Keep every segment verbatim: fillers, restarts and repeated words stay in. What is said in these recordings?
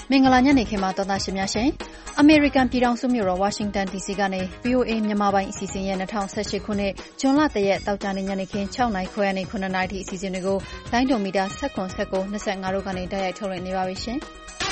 မင်္ဂလာညနေခင်းမှာတော်သားရှင်များရှင်အမေရိကန်ပြည်ထောင်စုမြို့တော်ဝါရှင်တန် ဒီ စီ ကနေ ဗွီ အို အေ မြန်မာပိုင်းအစီအစဉ်ရဲ့၂၀၁၈ခုနှစ်ဇွန်လတရက်တောက်ကြနေ့ညနေခင်း၆နာရီခွဲကနေ၇နာရီထိအစီအစဉ်တွေကိုလိုင်းဒုံမီတာ၁၇ ၁၉ ၂၅တို့ကနေတိုက်ရိုက်ထုတ်လွှင့်နေပါပြီရှင်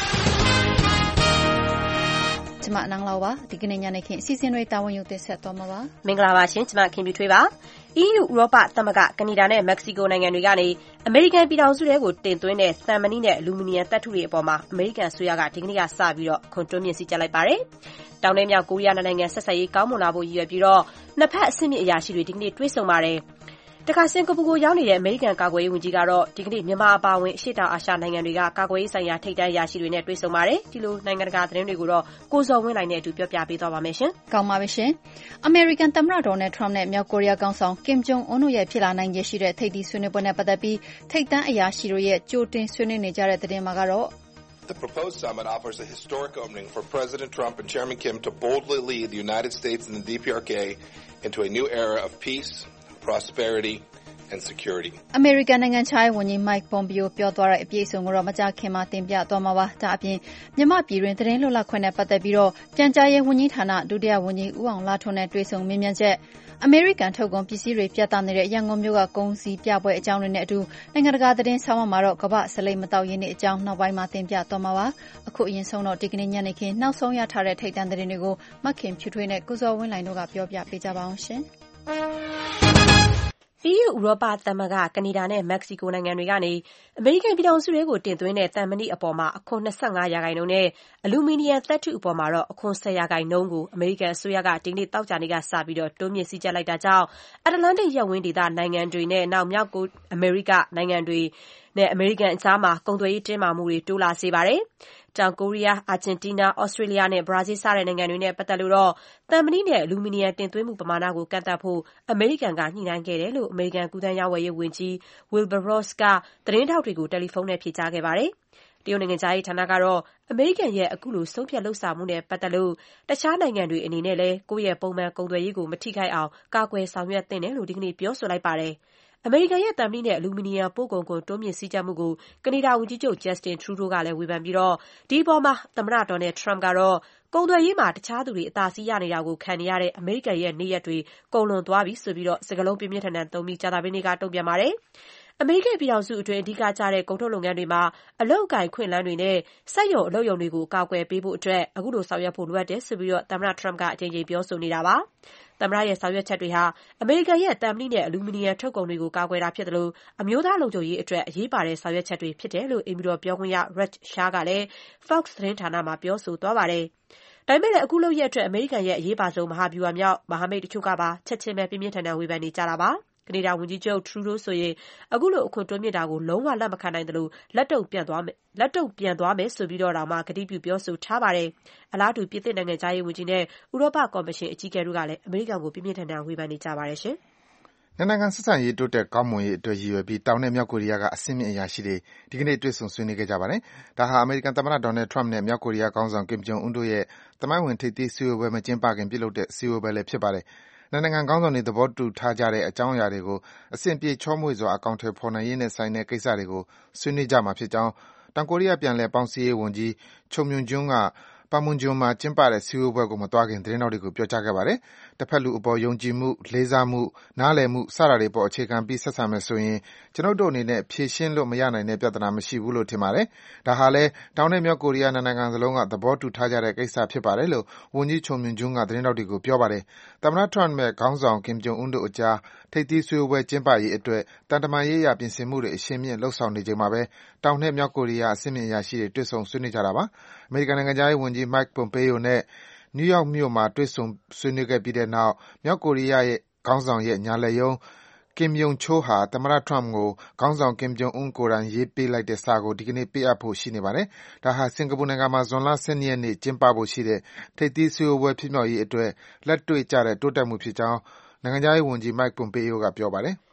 ကျမနန်းလောက်ပါဒီကနေ့ညနေခင်းအစီအစဉ်တွေတာဝန်ယူတင်ဆက်သွားမှာပါမင်္ဂလာပါရှင်ကျမခင်ပြထွေးပါ အီးယူ ဥရောပသမဂ္ဂကနေဒါနဲ့မက္ကဆီကိုနိုင်ငံတွေကနေအမေရိကန်ပြည်ထောင်စုထဲကိုတင်သွင်းတဲ့သံမဏိနဲ့အလူမီနီယံသတ္တုတွေအပေါ်မှာအမေရိကန်အစိုးရကဒီကနေ့ကစပြီးတော့ခွန်တွန်းမြင့်စည်းကြပ်လိုက်ပါတယ်တောင်နဲ့မြောက်ကိုရီးယားနိုင်ငံဆက်ဆံရေးကောင်းမွန်လာဖို့ရည်ရွယ်ပြီးတော့နှစ်ဖက်အဆင့်မြင့်အရာရှိတွေဒီကနေ့တွေ့ဆုံပါတယ်တခါစင်ကာပူကိုရောက်နေတဲ့အမေရိကန်ကာကွယ်ရေးဝန်ကြီးကတော့ဒီကနေ့မြန်မာအပါအဝင်အရှေ့တောင်အာရှနိုင်ငံတွေကကာကွယ်ရေးဆိုင်ရာထိပ်တန်းအရာရှိတွေနဲ့တွေ့ဆုံပါတယ်ဒီလိုနိုင်ငံတကာသတင်းတွေကိုတော့ကိုစော်ဝင်းနိုင်နဲ့အတူပြောပြပေးသွားပါမယ်ရှင်ကောင်းပါပြီရှင်အမေရိကန်သမ္မတဒေါ်နယ်ထရမ့်နဲ့မြောက်ကိုရီးယားခေါင်းဆောင်ကင်ဂျုံအွန်းတို့ရဲ့ဖြစ်လာနိုင်ခြေရှိတဲ့ထိပ်သီးဆွေးနွေးပွဲနဲ့ပတ်သက်ပြီးထိပ်တန်းအရာရှိတွေရဲ့ကြိုတင်ဆွေးနွေးနေကြတဲ့သတင်းမှာကတော့ The proposed summit offers a historic opening for President Trump and Chairman Kim to boldly lead the United States and the D P R K into a new era of peace, prosperity, and security. အမေရိကန်နိုင်ငံခြားရေးဝန်ကြီး Mike Pompeo ပြောသွားတဲ့အပြည့်အစုံကိုတော့မကြာခင်မှာတင်ပြသွားမှာပါ။ဒါအပြင်မြန်မာပြည်တွင်သတင်းလွတ်လပ်ခွင့်နဲ့ပတ်သက်ပြီးတော့ပြန်ကြားရေးဝန်ကြီးဌာနဒုတိယဝန်ကြီးဦးအောင်လှထွန်းနဲ့တွေ့ဆုံမေးမြန်းချက်အမေရိကန်ထုတ်ကုန်ပစ္စည်းတွေပြသနေတဲ့ရန်ကုန်မြို့ကကုန်စည်ပြပွဲအကြောင်းတွေနဲ့အတူနိုင်ငံတကာသတင်းဆောင်မမှာတော့ကမ္ဘာစလိတ်မတောက်ရင်းနဲ့အကြောင်းနောက်ပိုင်းမှာတင်ပြသွားမှာပါ။အခုအရင်ဆုံးတော့ဒီကနေ့ညနေခင်းနောက်ဆုံးရထားတဲ့ထိပ်တန်းသတင်းတွေကိုမခင်ဖြူထွေးနဲ့ကိုစော်ဝင်းလိုင်တို့ကပြောပြပေးကြပါအောင်ရှင်။အီးယူ ဥရောပသမဂ္ဂကနေဒါနဲ့မက္ကဆီကိုနိုင်ငံတွေကနေအမေရိကန်ပြည်ထောင်စုထဲကိုတင်သွင်းတဲ့သံမဏိအပေါ်မှာအခွန်၂၅ရာခိုင်နှုန်းနဲ့အလူမီနီယံသတ္တုအပေါ်မှာတော့အခွန်၁၀ရာခိုင်နှုန်းကိုအမေရိကန်အစိုးရကဒီကနေ့သောကြာနေ့ကစပြီးတော့တိုးမြင့်စည်းကြပ်လိုက်တာကြောင့်အတ္တလန္တိတ်ရပ်ဝန်းဒေသနိုင်ငံတွေနဲ့နောက်မြောက်အမေရိကနိုင်ငံတွေနဲ့အမေရိကန်အကြားမှာကုန်သွယ်ရေးတင်းမာမှုတွေတိုးလာစေပါတယ်။တောင်ကိုရီးယား၊အာဂျင်တီးနား၊ဩစတြေးလျနဲ့ဘရာဇီးစတဲ့နိုင်ငံတွေနဲ့ပတ်သက်လို့တော့သံမဏိနဲ့အလူမီနီယံတင်သွင်းမှုပမာဏကိုကန့်သတ်ဖို့အမေရိကန်ကညှိနှိုင်းခဲ့တယ်လို့အမေရိကန်ကူးသန်းရောင်းဝယ်ရေးဝန်ကြီး Wilbur Ross ကသတင်းထောက်တွေကိုတယ်လီဖုန်းနဲ့ဖြေကြားခဲ့ပါတယ်။တရုတ်နိုင်ငံခြားရေးဌာနကတော့အမေရိကန်ရဲ့အခုလိုဆုံးဖြတ်လုပ်ဆောင်မှုနဲ့ပတ်သက်လို့တခြားနိုင်ငံတွေအနေနဲ့လည်းကိုယ့်ရဲ့ပုံမှန်ကုန်သွယ်ရေးကိုမထိခိုက်အောင်ကာကွယ်ဆောင်ရွက်သင့်တယ်လို့ဒီကနေ့ပြောဆိုလိုက်ပါတယ်။အမေရိကန်ရဲ့သံမဏိနဲ့အလူမီနီယံပို့ကုန်ခွန်တိုးမြင့်စည်းကြပ်မှုကိုကနေဒါဝန်ကြီးချုပ် Justin Trudeau ကလည်းဝေဖန်ပြီးတော့ဒီအပေါ်မှာသမ္မတဒေါ်နယ်ထရမ့်ကတော့ကုန်သွယ်ရေးမှာတခြားသူတွေအသာစီးရနေတာကိုခံနေရတဲ့အမေရိကန်ရဲ့နေ့ရက်တွေကုန်လွန်သွားပြီဆိုပြီးတော့စကားလုံးပြင်းပြင်းထန်ထန်သုံးပြီးကြာသပတေးနေ့ကတုံ့ပြန်ပါတယ်။အမေရိကန်ပြည်ထောင်စုအတွင်းအဓိကကျတဲ့ကုန်ထုတ်လုပ်ငန်းတွေမှာအလုပ်အကိုင်ခွင့်လန်းတွေနဲ့စက်ရုံအလုပ်ရုံတွေကိုကာကွယ်ပေးဖို့အတွက်အခုလိုဆောင်ရွက်ဖို့လိုအပ်တယ်ဆိုပြီးတော့သမ္မတထရမ့်ကအကြိမ်ကြိမ်ပြောဆိုနေတာပါ။သမ္မတရဲ့ဆောင်ရွက်ချက်တွေဟာအမေရိကန်ရဲ့သံမဏိနဲ့အလူမီနီယံထုတ်ကုန်တွေကိုကာကွယ်တာဖြစ်တယ်လို့အမျိုးသားလုံခြုံရေးအတွက်အရေးပါတဲ့ဆောင်ရွက်ချက်တွေဖြစ်တယ်လို့အိမ်ဖြူတော်ပြောခွင့်ရ Rex Shah ကလည်း Fox သတင်းဌာနမှာပြောဆိုသွားပါတယ်။ဒါပေမဲ့လည်းအခုလုပ်ရက်အတွက်အမေရိကန်ရဲ့အရေးပါဆုံးမဟာဗျူဟာမြောက်မဟာမိတ်တချို့ကပါချက်ချင်းပဲပြင်းပြင်းထန်ထန်ဝေဖန်နေကြတာပါ။ကနေဒါဝန်ကြီးချုပ် Trudeau ဆိုရင်အခုလိုအခွန်တိုးမြင့်တာကိုလုံးဝလက်မခံနိုင်တယ်လို့လက်တုံ့ပြန်သွားမယ်လက်တုံ့ပြန်သွားမယ်ဆိုပြီးတော့တောင်မှကတိပြုပြောဆိုထားပါတယ်။အလားတူပြည်သစ်နိုင်ငံခြားရေးဝန်ကြီးနဲ့ဥရောပကော်မရှင်အကြီးအကဲတို့ကလည်းအမေရိကန်ကိုပြင်းပြင်းထန်ထန်ဝေဖန်နေကြပါတယ်ရှင်။နှစ်နိုင်ငံဆက်ဆံရေးတိုးတက်ကောင်းမွန်ရေးအတွက်ရည်ရွယ်ပြီးတောင်နဲ့မြောက်ကိုရီးယားကအဆင့်မြင့်အရာရှိတွေဒီကနေ့တွေ့ဆုံဆွေးနွေးခဲ့ကြပါတယ်။ဒါဟာအမေရိကန်သမ္မတဒေါ်နယ်ထရမ့်နဲ့မြောက်ကိုရီးယားခေါင်းဆောင်ကင်ဂျုံအွန်းတို့ရဲ့သမိုင်းဝင်ထိပ်သီးစည်းဝေးပွဲမကျင်းပခင်ပြုလုပ်တဲ့စည်းဝေးပွဲလည်းဖြစ်ပါတယ်။နှစ်နိုင်ငံခေါင်းဆောင်တွေသဘောတူထားကြတဲ့အကြောင်းအရာတွေကိုအဆင်ပြေချောမွေ့စွာအကောင်အထည်ဖော်နိုင်ရေးနဲ့ဆိုင်တဲ့ကိစ္စတွေကိုဆွေးနွေးကြမှာဖြစ်ကြောင်းတောင်ကိုရီးယားပြန်လည်ပေါင်းစည်းရေးဝန်ကြီး Cho Myoung-gyon ကPanmunjom မှာကျင်းပတဲ့စည်းဝေးပွဲကိုမသွားခင်သတင်းထောက်တွေကိုပြောကြားခဲ့ပါတယ်။တစ်ဖက်လူအပေါ်ယုံကြည်မှု၊လေးစားမှု၊နားလည်မှုစတာတွေအပေါ်အခြေခံပြီးဆက်ဆံမယ်ဆိုရင်ကျွန်ုပ်တို့အနေနဲ့ဖြေရှင်းလို့မရနိုင်တဲ့ပြဿနာမရှိဘူးလို့ထင်ပါတယ်။ဒါဟာလည်းတောင်နဲ့မြောက်ကိုရီးယားနှစ်နိုင်ငံစလုံးကသဘောတူထားကြတဲ့ကိစ္စဖြစ်ပါတယ်လို့ဝန်ကြီး Cho Myoung-gyon ကသတင်းထောက်တွေကိုပြောပါတယ်။သမ္မတထရမ့်နဲ့ခေါင်းဆောင်ကင်ဂျုံအွန်းတို့အကြားထိပ်သီးစည်းဝေးပွဲကျင်းပရေးအတွက်သံတမန်ရေးအရပြင်ဆင်မှုတွေအရှိန်မြင့်လုပ်ဆောင်နေချိန်မှာပဲတောင်နဲ့မြောက်ကိုရီးယားအဆင့်မြင့်အရာရှိတွေတွေ့ဆုံဆွေးနွေးကြတာပါ။အမေရိကန်နိုင်ငံခြားရေးဝန်ကြီး Mike Pompeo နဲ့နယူးယောက်မြို့မှာတွေ့ဆုံဆွေးနွေးခဲ့ပြီးတဲ့နောက်မြောက်ကိုရီးယားခေါင်းဆောင်ရဲ့ညာလက်ရုံး Kim Yong-chol ဟာသမ္မတထရမ့်ကိုခေါင်းဆောင်ကင်ဂျုံအွန်းကိုယ်တိုင်ရေးပေးလိုက်တဲ့စာကိုဒီကနေ့ပေးအပ်ဖို့ရှိနေပါတယ်။ဒါဟာစင်ကာပူနိုင်ငံမှာဇွန်လ၁၂ရက်နေ့ကျင်းပဖို့ရှိတဲ့ထိပ်သီးစည်းဝေးပွဲဖြစ်မြောက်ရေးအတွက်လက်တွေ့ကျတဲ့တိုးတက်မှုဖြစ်ကြောင်းနိုင်ငံခြားရေးဝန်ကြီး Mike Pompeo ကပြောပါတယ်။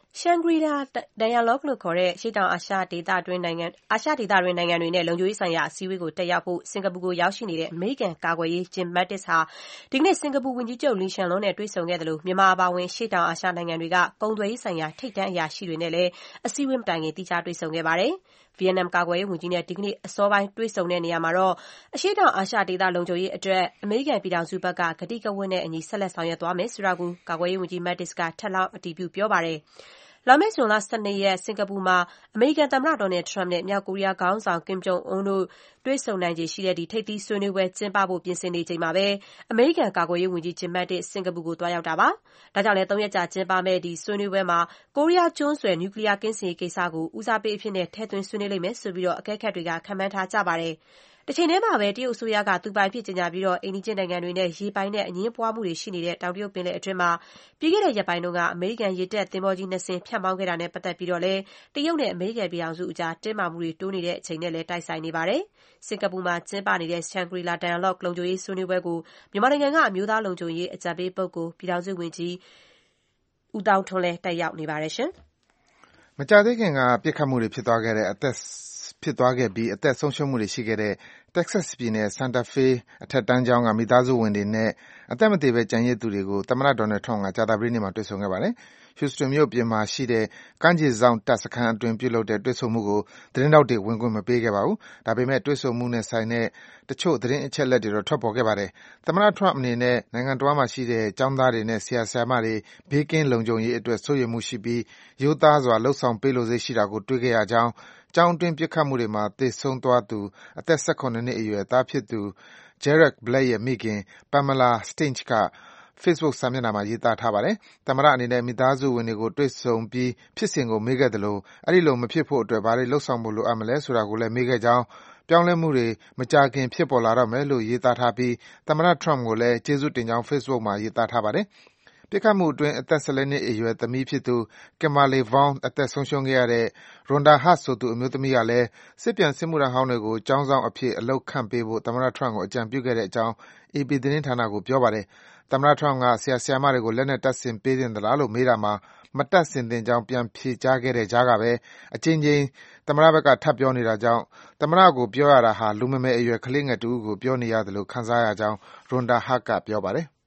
ရှန်ဂရီလာ Dialogue လို့ခေါ်တဲ့ရှေ့တောင်အာရှဒေသတွင်းနိုင်ငံအာရှဒေသတွင်းနိုင်ငံတွေနဲ့လုံခြုံရေးဆိုင်ရာအစည်းအဝေးကိုတက်ရောက်ဖို့စင်ကာပူကိုရောက်ရှိနေတဲ့အမေရိကန်ကာကွယ်ရေး Jim Mattis ဟာဒီကနေ့စင်ကာပူဝန်ကြီးချုပ် Lee Hsien Loong နဲ့တွေ့ဆုံခဲ့တယ်လို့မြန်မာအပါအဝင်ရှေ့တောင်အာရှနိုင်ငံတွေကကုန်သွယ်ရေးဆိုင်ရာထိပ်တန်းအရာရှိတွေနဲ့လည်းအစည်းအဝေးမတိုင်ခင်တိကျတွေ့ဆုံခဲ့ပါတယ်။ ဗီယက်နမ်ကာကွယ်ရေးဝန်ကြီးနဲ့ဒီကနေ့အစောပိုင်းတွေ့ဆုံတဲ့နေရာမှာတော့အရှေ့တောင်အာရှဒေသလုံခြုံရေးအတွက်အမေရိကန်ပြည်ထောင်စုဘက်ကကတိကဝတ်နဲ့အညီဆက်လက်ဆောင်ရွက်သွားမယ်ဆိုတာကိုကာကွယ်ရေးဝန်ကြီး Mattis ကထပ်လောင်းအတည်ပြုပြောပါတယ်။ လာမယ့်ဇွန်လ ၁၂ ရက်စင်ကာပူမှာအမေရိကန်သမ္မတ Donald Trump နဲ့မြောက်ကိုရီးယားခေါင်းဆောင် Kim Jong Un တို့တွေ့ဆုံနိုင်ခြေရှိတဲ့ထိပ်သီးဆွေးနွေးပွဲကျင်းပဖို့ပြင်ဆင်နေချိန်မှာပဲအမေရိကန်ကာကွယ်ရေးဝန်ကြီး Jim Mattis စင်ကာပူကိုသွားရောက်တာပါ။ဒါကြောင့်လည်းသုံးရက်ကြာကျင်းပမယ့်ဒီဆွေးနွေးပွဲမှာကိုရီးယားကျွန်းဆွယ်နျူကလီးယားကင်းစင်ရေးကိစ္စကိုဦးစားပေးအဖြစ်ထည့်သွင်းဆွေးနွေးလိမ့်မယ်ဆိုပြီးအကဲခတ်တွေကခန့်မှန်းထားကြပါတယ်။တချိန်တည်းမှာပဲတရုတ်အစိုးရကသူပိုင်အဖြစ်ကြေညာပြီးအိမ်နီးချင်းနိုင်ငံတွေနဲ့ရေပိုင်နက်အငြင်းပွားမှုတွေရှိနေတဲ့တောင်တရုတ်ပင်လယ်အတွင်းမှာပြီးခဲ့တဲ့ရက်ပိုင်းကအမေရိကန်ရေတပ်သင်္ဘောကြီးနှစ်စင်းဖြတ်မောင်းခဲ့တာနဲ့ပတ်သက်ပြီးတော့လည်းတရုတ်နဲ့အမေရိကန်ပြည်ထောင်စုအကြားတင်းမာမှုတွေတိုးနေတဲ့အချိန်နဲ့လည်းတိုက်ဆိုင်နေပါတယ်။စင်ကာပူမှာကျင်းပနေတဲ့ Shangri-La Dialogue လုံခြုံရေးဆွေးနွေးပွဲကိုမြန်မာနိုင်ငံကအမျိုးသားလုံခြုံရေးအကြံပေးပုဂ္ဂိုလ်ပြည်ထောင်စုဝန်ကြီးဦးသောင်းထွန်းလည်းတက်ရောက်နေပါတယ်။မကြာသေးခင်ကပစ်ခတ်မှုတွေဖြစ်သွားခဲ့တဲ့အသက်ဖြစ်သွားခဲ့ပြီးအသက်ဆုံးရှုံးမှုတွေရှိခဲ့တဲ့ Texas ပြည်နယ် Santa Fe အထက်တန်းကျောင်းကမိသားစုဝင်တွေနဲ့အသက်မသေဘဲကျန်ရစ်သူတွေကိုသမ္မတ Donald Trump ကကြာသပတေးနေ့မှာတွေ့ဆုံခဲ့ပါတယ်။ Houston မြို့ပြင်မှာရှိတဲ့ကမ်းခြေစောင့်တပ်စခန်းအတွင်းပြုလုပ်တဲ့တွေ့ဆုံမှုကိုသတင်းထောက်တွေဝင်ခွင့်မပေးခဲ့ပါဘူး။ဒါပေမဲ့တွေ့ဆုံမှုနဲ့ဆိုင်တဲ့တချို့သတင်းအချက်အလက်တွေတော့ထွက်ပေါ်ခဲ့ပါတယ်။သမ္မတ Trump အနေနဲ့နိုင်ငံတဝှမ်းမှာရှိတဲ့ကျောင်းသားတွေနဲ့ဆရာဆရာမတွေဘေးကင်းလုံခြုံရေးအတွက်စိုးရိမ်မှုရှိပြီးရိုးသားစွာလုပ်ဆောင်ပေးလိုစိတ်ရှိတာကိုတွေ့ခဲ့ရကြောင်းကျောင်းအတွင်းပစ်ခတ်မှုတွေမှာသေဆုံးသွားသူအသက် ၁၇ နှစ်အရွယ်သားဖြစ်သူ Derek Black ရဲ့မိခင် Pamela Stenge က Facebook စာမျက်နှာမှာရေးသားထားပါတယ်။သမ္မတအနေနဲ့မိသားစုဝင်တွေကိုတွေ့ဆုံပြီးဖြစ်စဉ်ကိုမေးခဲ့သလိုအဲဒီလိုမဖြစ်ဖို့အတွက်ဘာတွေလုပ်ဆောင်ဖို့လိုအပ်မလဲဆိုတာကိုလည်းမေးခဲ့ကြောင်းပြောင်းလဲမှုတွေမကြာခင်ဖြစ်ပေါ်လာတော့မယ်လို့ရေးသားထားပြီးသမ္မတ Trump ကိုလည်းကျေးဇူးတင်ကြောင်း Facebook မှာရေးသားထားပါတယ်။ပစ်ခတ်မှုအတွင်းအသက် ၁၄ နှစ်အရွယ်သမီးဖြစ်သူ Kimberly Vaughn အသက်ဆုံးရှုံးခဲ့ရတဲ့ Rhonda Hart ဆိုသူအမျိုးသမီးကလည်းစစ်ပြန်စစ်မှုထမ်းဟောင်းတွေကိုကျောင်းစောင့်အဖြစ်အလုပ်ခန့်ပေးဖို့သမ္မတ Trump ကိုအကြံပြုခဲ့ကြောင်း အေပီ သတင်းဌာနကိုပြောပါတယ်။သမ္မတ Trump ကဆရာဆရာမတွေကိုလက်နက်တပ်ဆင်ပေးသင့်သလားလို့မေးတာမှာမတပ်ဆင်သင့်ကြောင်းပြန်ဖြေကြားခဲ့တဲ့ကြားကပဲအကြိမ်ကြိမ်သမ္မတဘက်ကထပ်ပြောနေတာကြောင့်သမ္မတကိုပြောရတာဟာလူမမယ်အရွယ်ကလေးငယ်တဦးကိုပြောနေရသလိုခံစားရကြောင်း Rhonda Hart ကပြောပါတယ်။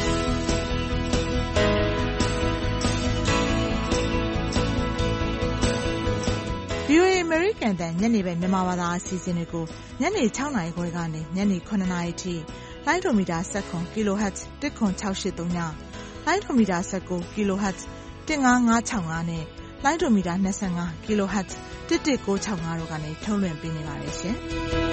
ဗွီအိုအေ အမေရိကန်အသံညနေပိုင်းမြန်မာဘာသာအစီအစဉ်တွေကိုညနေ၆နာရီခွဲကနေညနေ၇နာရီထိလိုင်းဒိုမီတာ၁၇ kHz ၁၇၆၈၃ညလိုင်းဒိုမီတာ၁၉ kHz ၁၅၅၆၅နဲ့လိုင်းဒိုမီတာ၂၅ kHz ၁၁၉၆၅တို့ကနေထုတ်လွှင့်ပေးနေပါတယ်ရှင်။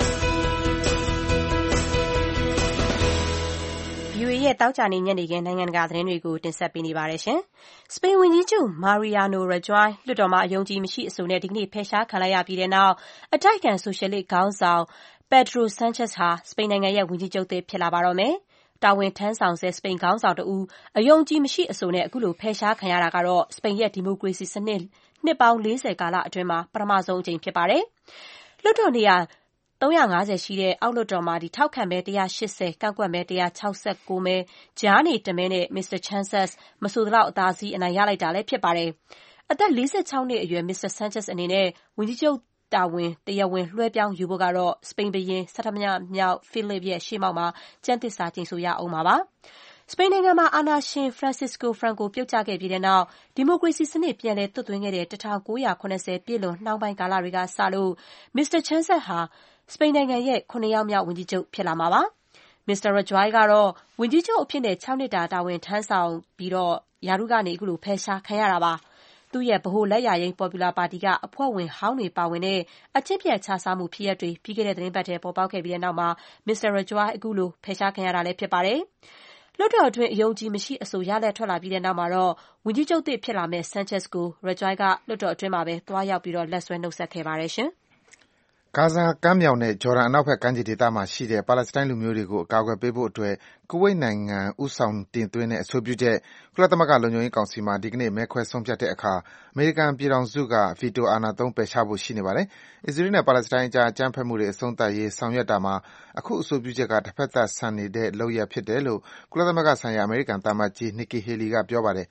ဗွီအိုအေရဲ့တောက်ကြနေညနေခင်းနိုင်ငံတကာသတင်းတွေကိုတင်ဆက်ပေးနေပါတယ်ရှင်။စပိန်ဝန်ကြီးချုပ် Mariano Rajoy လွှတ်တော်မှာအယုံကြည်မရှိအဆိုနဲ့ဒီကနေ့ဖယ်ရှားခံလိုက်ရပြီးတဲ့နောက်အတိုက်အခံဆိုရှယ်လစ်ခေါင်းဆောင် Pedro Sanchez ဟာစပိန်နိုင်ငံရဲ့ဝန်ကြီးချုပ်သစ်ဖြစ်လာပါတော့မယ်။တာဝန်ထမ်းဆောင်ဆဲစပိန်ခေါင်းဆောင်တဦးအယုံကြည်မရှိအဆိုနဲ့အခုလိုဖယ်ရှားခံရတာကတော့စပိန်ရဲ့ဒီမိုကရေစီစနစ်နှစ်ပေါင်း၄၀ကာလအတွင်းမှာပထမဆုံးအကြိမ်ဖြစ်ပါတယ်။လွှတ်တော်နေရာ၃၅၀ရှိတဲ့အောက်လွှတ်တော်မှာထောက်ခံမဲ၁၈၀ကန့်ကွက်မဲ၁၆၉မဲကြားနေတမဲနဲ့ မစ္စတာ Sanchez မဆိုသလောက်အသာစီးအနိုင်ရလိုက်တာလည်းဖြစ်ပါတယ်။အသက်၄၆နှစ်အရွယ် မစ္စတာ Sanchez အနေနဲ့ဝန်ကြီးချုပ်တာဝန်တရားဝင်လွှဲပြောင်းယူဖို့ကတော့စပိန်ဘုရင်ဆဌမမြောက် Philip ရဲ့ရှေ့မှောက်မှာကျမ်းသစ္စာကျိန်ဆိုရဦးမှာပါ။စပိန်နိုင်ငံမှာအာဏာရှင် Francisco Franco ပြုတ်ကျခဲ့ပြီးတဲ့နောက်ဒီမိုကရေစီစနစ်ပြန်လည်သွတ်သွင်းခဲ့တဲ့၁၉၇၀ပြည့်လွန်နှောင်းပိုင်းကာလတွေကစလို့မစ္စတာ Sanchez ဟာစပိန်နိုင်ငံရဲ့ခုနှစ်ယောက်မြောက်ဝန်ကြီးချုပ်ဖြစ်လာမှာပါ။ မစ္စတာ Rajoy ကတော့ဝန်ကြီးချုပ်အဖြစ်၆နှစ်တာတာဝန်ထမ်းဆောင်ပြီးရာထူးကနေအခုလိုဖယ်ရှားခံရတာပါ။သူ့ရဲ့ဗဟိုလက်ယာယိမ်း Popular ပါတီကအဖွဲ့ဝင်ဟောင်းတွေပါဝင်တဲ့အကျင့်ပျက်ခြစားမှုဖြစ်ရပ်တွေပြီးခဲ့တဲ့သီတင်းပတ်ထဲပေါ်ပေါက်ခဲ့ပြီးတဲ့နောက်မှာမစ္စတာ Rajoy အခုလိုဖယ်ရှားခံရတာလည်းဖြစ်ပါတယ်။လွှတ်တော်အတွင်းအယုံကြည်မရှိအဆိုရလဒ်ထွက်လာပြီးတဲ့နောက်မှာတော့ဝန်ကြီးချုပ်သစ်ဖြစ်လာမယ့် Sanchez ကို Rajoy ကလွှတ်တော်အတွင်းမှာပဲသွားရောက်ပြီးလက်ဆွဲနှုတ်ဆက်ခဲ့ပါတယ်ရှင်။ဂါဇာကမ်းမြောင်နဲ့ဂျော်ဒန်အနောက်ဘက်ကမ်းခြေဒေသမှာရှိတဲ့ပါလက်စတိုင်းလူမျိုးတွေကိုအကာအကွယ်ပေးဖို့အတွက်ကူဝိတ်နိုင်ငံဦးဆောင်တင်သွင်းတဲ့အဆိုပြုချက်ကုလသမဂ္ဂလုံခြုံရေးကောင်စီမှာဒီကနေ့မဲခွဲဆုံးဖြတ်တဲ့အခါအမေရိကန်ပြည်ထောင်စုကဗီတိုအာဏာသုံးပယ်ချဖို့ရှိနေပါတယ်။အစ္စရေးနဲ့ပါလက်စတိုင်းအကြားအကြမ်းဖက်မှုတွေအဆုံးသတ်ရေးဆောင်ရွက်တာမှာအခုအဆိုပြုချက်ကတဖက်သတ်ဆန်နေတဲ့လုပ်ရပ်ဖြစ်တယ်လို့ကုလသမဂ္ဂဆိုင်ရာအမေရိကန်သံအမတ်ကြီး Nikki Haley ကပြောပါတယ်။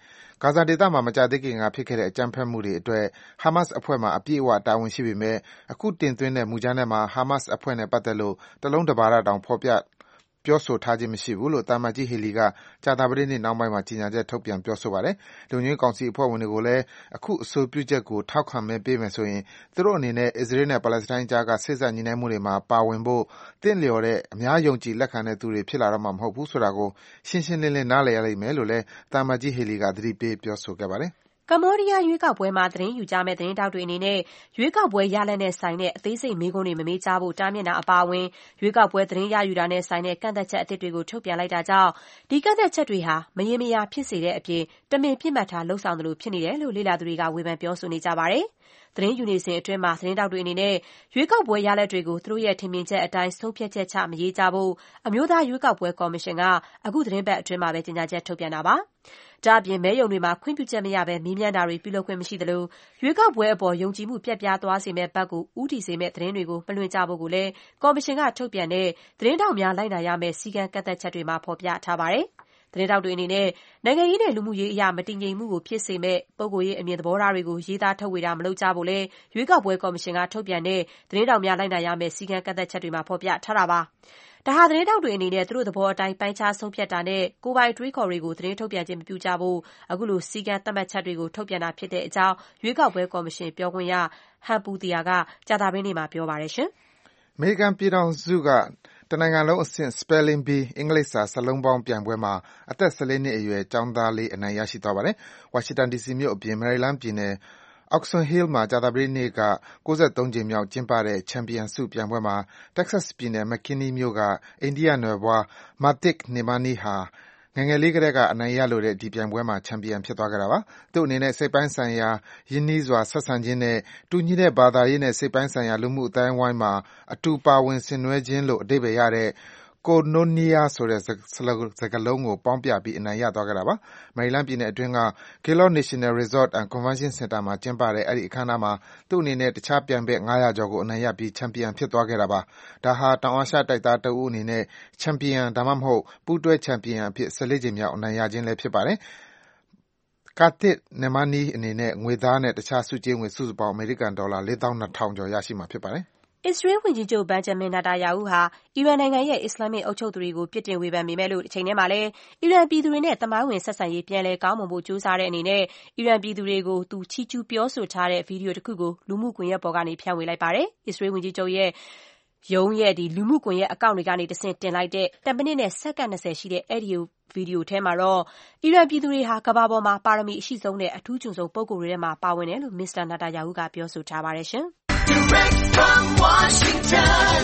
ဂါဇာဒေသမှာမကြာသေးခင်ကဖြစ်ခဲ့တဲ့အကြမ်းဖက်မှုတွေအတွက် Hamas အဖွဲ့မှာအပြည့်အဝတာဝန်ရှိပေမဲ့အခုတင်သွင်းတဲ့မူကြမ်းထဲမှာ Hamas အဖွဲ့နဲ့ပတ်သက်လို့တလုံးတပါဒတောင်ဖော်ပြပြောဆိုထားခြင်းမရှိဘူးလို့သံအမတ်ကြီး Haley ကကြာသပတေးနေ့နှောင်းပိုင်းမှာကြေညာချက်ထုတ်ပြန်ပြောဆိုပါတယ်။လုံခြုံရေးကောင်စီအဖွဲ့ဝင်တွေကိုလည်းအခုအဆိုပြုချက်ကိုထောက်ခံမဲပေးမယ်ဆိုရင်သူတို့အနေနဲ့အစ္စရေးနဲ့ပါလက်စတိုင်းကြားကစေ့စပ်ညှိနှိုင်းမှုတွေမှာပါဝင်ဖို့သင့်လျော်တဲ့အများယုံကြည်လက်ခံတဲ့သူတွေဖြစ်လာတော့မှာမဟုတ်ဘူးဆိုတာကိုရှင်းရှင်းလင်းလင်းနားလည်ရလိမ့်မယ်လို့လည်းသံအမတ်ကြီး Haley ကသတိပေးပြောဆိုခဲ့ပါတယ်။ကမ္ဘောဒီးယားရွေးကောက်ပွဲမှာသတင်းယူကြမယ့်သတင်းတောက်တွေအနေနဲ့ရွေးကောက်ပွဲရလဒ်နဲ့ဆိုင်တဲ့အသေးစိတ်မေးခွန်းတွေမမေးကြဖို့တားမြစ်တာအပါအဝင်ရွေးကောက်ပွဲသတင်းရယူတာနဲ့ဆိုင်တဲ့ကန့်သက်ချက်အသစ်တွေကိုထုတ်ပြန်လိုက်တာကြောင့်ဒီကန့်သက်ချက်တွေဟာမရေမရာဖြစ်စေတဲ့အပြင်တမင်ပြစ်မှတ်ထားလှုံ့ဆော်သလိုဖြစ်နေတယ်လို့လေ့လာသူတွေကဝေဖန်ပြောဆိုနေကြပါတယ်။သတင်းယူနေစဉ်အတွင်းမှာသတင်းတောက်တွေအနေနဲ့ရွေးကောက်ပွဲရလဒ်တွေကိုသူတို့ရဲ့ထင်မြင်ချက်အတိုင်းဆုံးဖြတ်ချက်ချမရေးကြဖို့အမျိုးသားရွေးကောက်ပွဲကော်မရှင်ကအခုသတင်းပတ်အတွင်းမှာပဲကြေညာချက်ထုတ်ပြန်တာပါ။ဒါ့အပြင်မဲရုံတွေမှာခွင့်ပြုချက်မရဘဲမေးမြန်းတာတွေပြုလုပ်ခွင့်မရှိသလိုရွေးကောက်ပွဲအပေါ်ယုံကြည်မှုပျက်ပြားသွားစေမယ့်ဘက်ကိုဦးတည်စေမယ့်သတင်းတွေကိုမလွှင့်ကြဖို့ကိုလည်းကော်မရှင်ကထုတ်ပြန်တဲ့သတင်းတောက်များလိုက်နာရမယ့်စည်းကမ်းကန့်သက်ချက်တွေမှာဖော်ပြထားပါတယ်။သတင်းတောက်တွေအနေနဲ့နိုင်ငံရေးနဲ့လူမှုရေးအရာမတည်ငြိမ်မှုကိုဖြစ်စေမဲ့ပုဂ္ဂိုလ်ရေးအမြင်သဘောထားတွေကိုရေးသားထုတ်ဝေတာမလုပ်ကြဖို့လဲရွေးကောက်ပွဲကော်မရှင်ကထုတ်ပြန်တဲ့သတင်းတောက်များလိုက်နာရမယ့်စည်းကမ်းကန့်သက်ချက်တွေမှာဖော်ပြထားတာပါ။ဒါဟာသတင်းတောက်တွေအနေနဲ့သူတို့သဘောအတိုင်းပိုင်းခြားဆုံးဖြတ်တာနဲ့ကိုယ်ပိုင်တွေးခေါ်တွေကိုသတင်းထုတ်ပြန်ခြင်းမပြုကြဖို့အခုလိုစည်းကမ်းသတ်မှတ်ချက်တွေကိုထုတ်ပြန်တာဖြစ်တဲ့အကြောင်းရွေးကောက်ပွဲကော်မရှင်ပြောခွင့်ရဟန်ပူတီယာကကြာသပတေးနေ့မှာပြောပါတယ်ရှင်။အမေရိကန်ပြည်ထောင်စုကတနိုင်ငံလုံးအဆင့် Spelling Bee အင်္ဂလိပ်စာစာလုံးပေါင်းပြိုင်ပွဲမှာအသက်၁၄နှစ်အရွယ်ကျောင်းသားလေးအနိုင်ရရှိသွားပါတယ်။ဝါရှင်တန်ဒီစီမြို့အပြင်မယ်ရီလန်းပြည်နယ်Oxon Hill မှာကြာသပတေးနေ့က၉၃ကြိမ်မြောက်ကျင်းပတဲ့ချန်ပီယံဆုပြိုင်ပွဲမှာ Texas ပြည်နယ် McKinney မြို့ကအိန္ဒိယနွယ်ဖွား Matik Nemani ဟာငယ်ငယ်လေးကတည်းကအနိုင်ရလိုတဲ့ဒီပြိုင်ပွဲမှာချန်ပီယံဖြစ်သွားခဲ့တာပါ။သူ့အနေနဲ့စိတ်ပိုင်းဆိုင်ရာရင်းနှီးစွာဆက်ဆံခြင်းနဲ့တူညီတဲ့ဘာသာရေးနဲ့စိတ်ပိုင်းဆိုင်ရာလူမှုအသိုင်းအဝိုင်းမှာအတူပါဝင်ဆင်နွှဲခြင်းလို့အဓိပ္ပါယ်ရတဲ့Koinonia ဆိုတဲ့စကားလုံးကိုပေါင်းပြပြီးအနိုင်ရသွားခဲ့တာပါ။မယ်ရီလန်းပြည်နယ်အတွင်းက Gaylord National Resort and Convention Center မှာကျင်းပတဲ့အဲဒီအခမ်းအနားမှာသူ့အနေနဲ့တခြားပြိုင်ဘက်ငါးရာကျော်ကိုအနိုင်ရပြီးချန်ပီယံဖြစ်သွားခဲ့တာပါ။ဒါဟာတောင်အာရှတိုက်သားတဦးအနေနဲ့ချန်ပီယံဒါမှမဟုတ်ပူးတွဲချန်ပီယံအဖြစ်၁၄ကြိမ်မြောက်အနိုင်ရခြင်းလည်းဖြစ်ပါတယ်။ Matik Nemani အနေနဲ့ငွေသားနဲ့တခြားဆုကြေးငွေစုစုပေါင်းအမေရိကန်ဒေါ်လာလေးသောင်းနှစ်ထောင်ကျော်ရရှိမှာဖြစ်ပါတယ်။အစ္စရေးဝန်ကြီးချုပ် Benjamin Netanyahu ဟာအီရန်နိုင်ငံရဲ့အစ္စလာမစ်အုပ်ချုပ်သူတွေကိုပြစ်တင်ဝေဖန်ပေမဲ့လို့တချိန်တည်းမှာလည်းအီရန်ပြည်သူတွေနဲ့သမိုင်းဝင်ဆက်ဆံရေးပြန်လည်ကောင်းမွန်ဖို့ကြိုးစားတဲ့အနေနဲ့အီရန်ပြည်သူတွေကိုသူချီးကျူးပြောဆိုထားတဲ့ဗီဒီယိုတစ်ခုကိုလူမှုကွန်ရက်ပေါ်ကနေဖြန့်ဝေလိုက်ပါတယ်။အစ္စရေးဝန်ကြီးချုပ်ရဲ့ရုံးရဲ့ဒီလူမှုကွန်ရက်အကောင့်တွေကနေတဆင့်တင်လိုက်တဲ့တစ်မိနစ်နဲ့စက္ကန့်၂၀ရှိတဲ့အဲ့ဒီဗီဒီယိုထဲမှာတော့အီရန်ပြည်သူတွေဟာကမ္ဘာပေါ်မှာပါရမီအရှိဆုံးနဲ့အထူးကျွန်းဆုံးပုဂ္ဂိုလ်တွေထဲမှာပါဝင်တယ်လို့မစ္စတာနာတာယာဟုကပြောဆိုထားပါတယ်ရှင်။ Direct from Washington,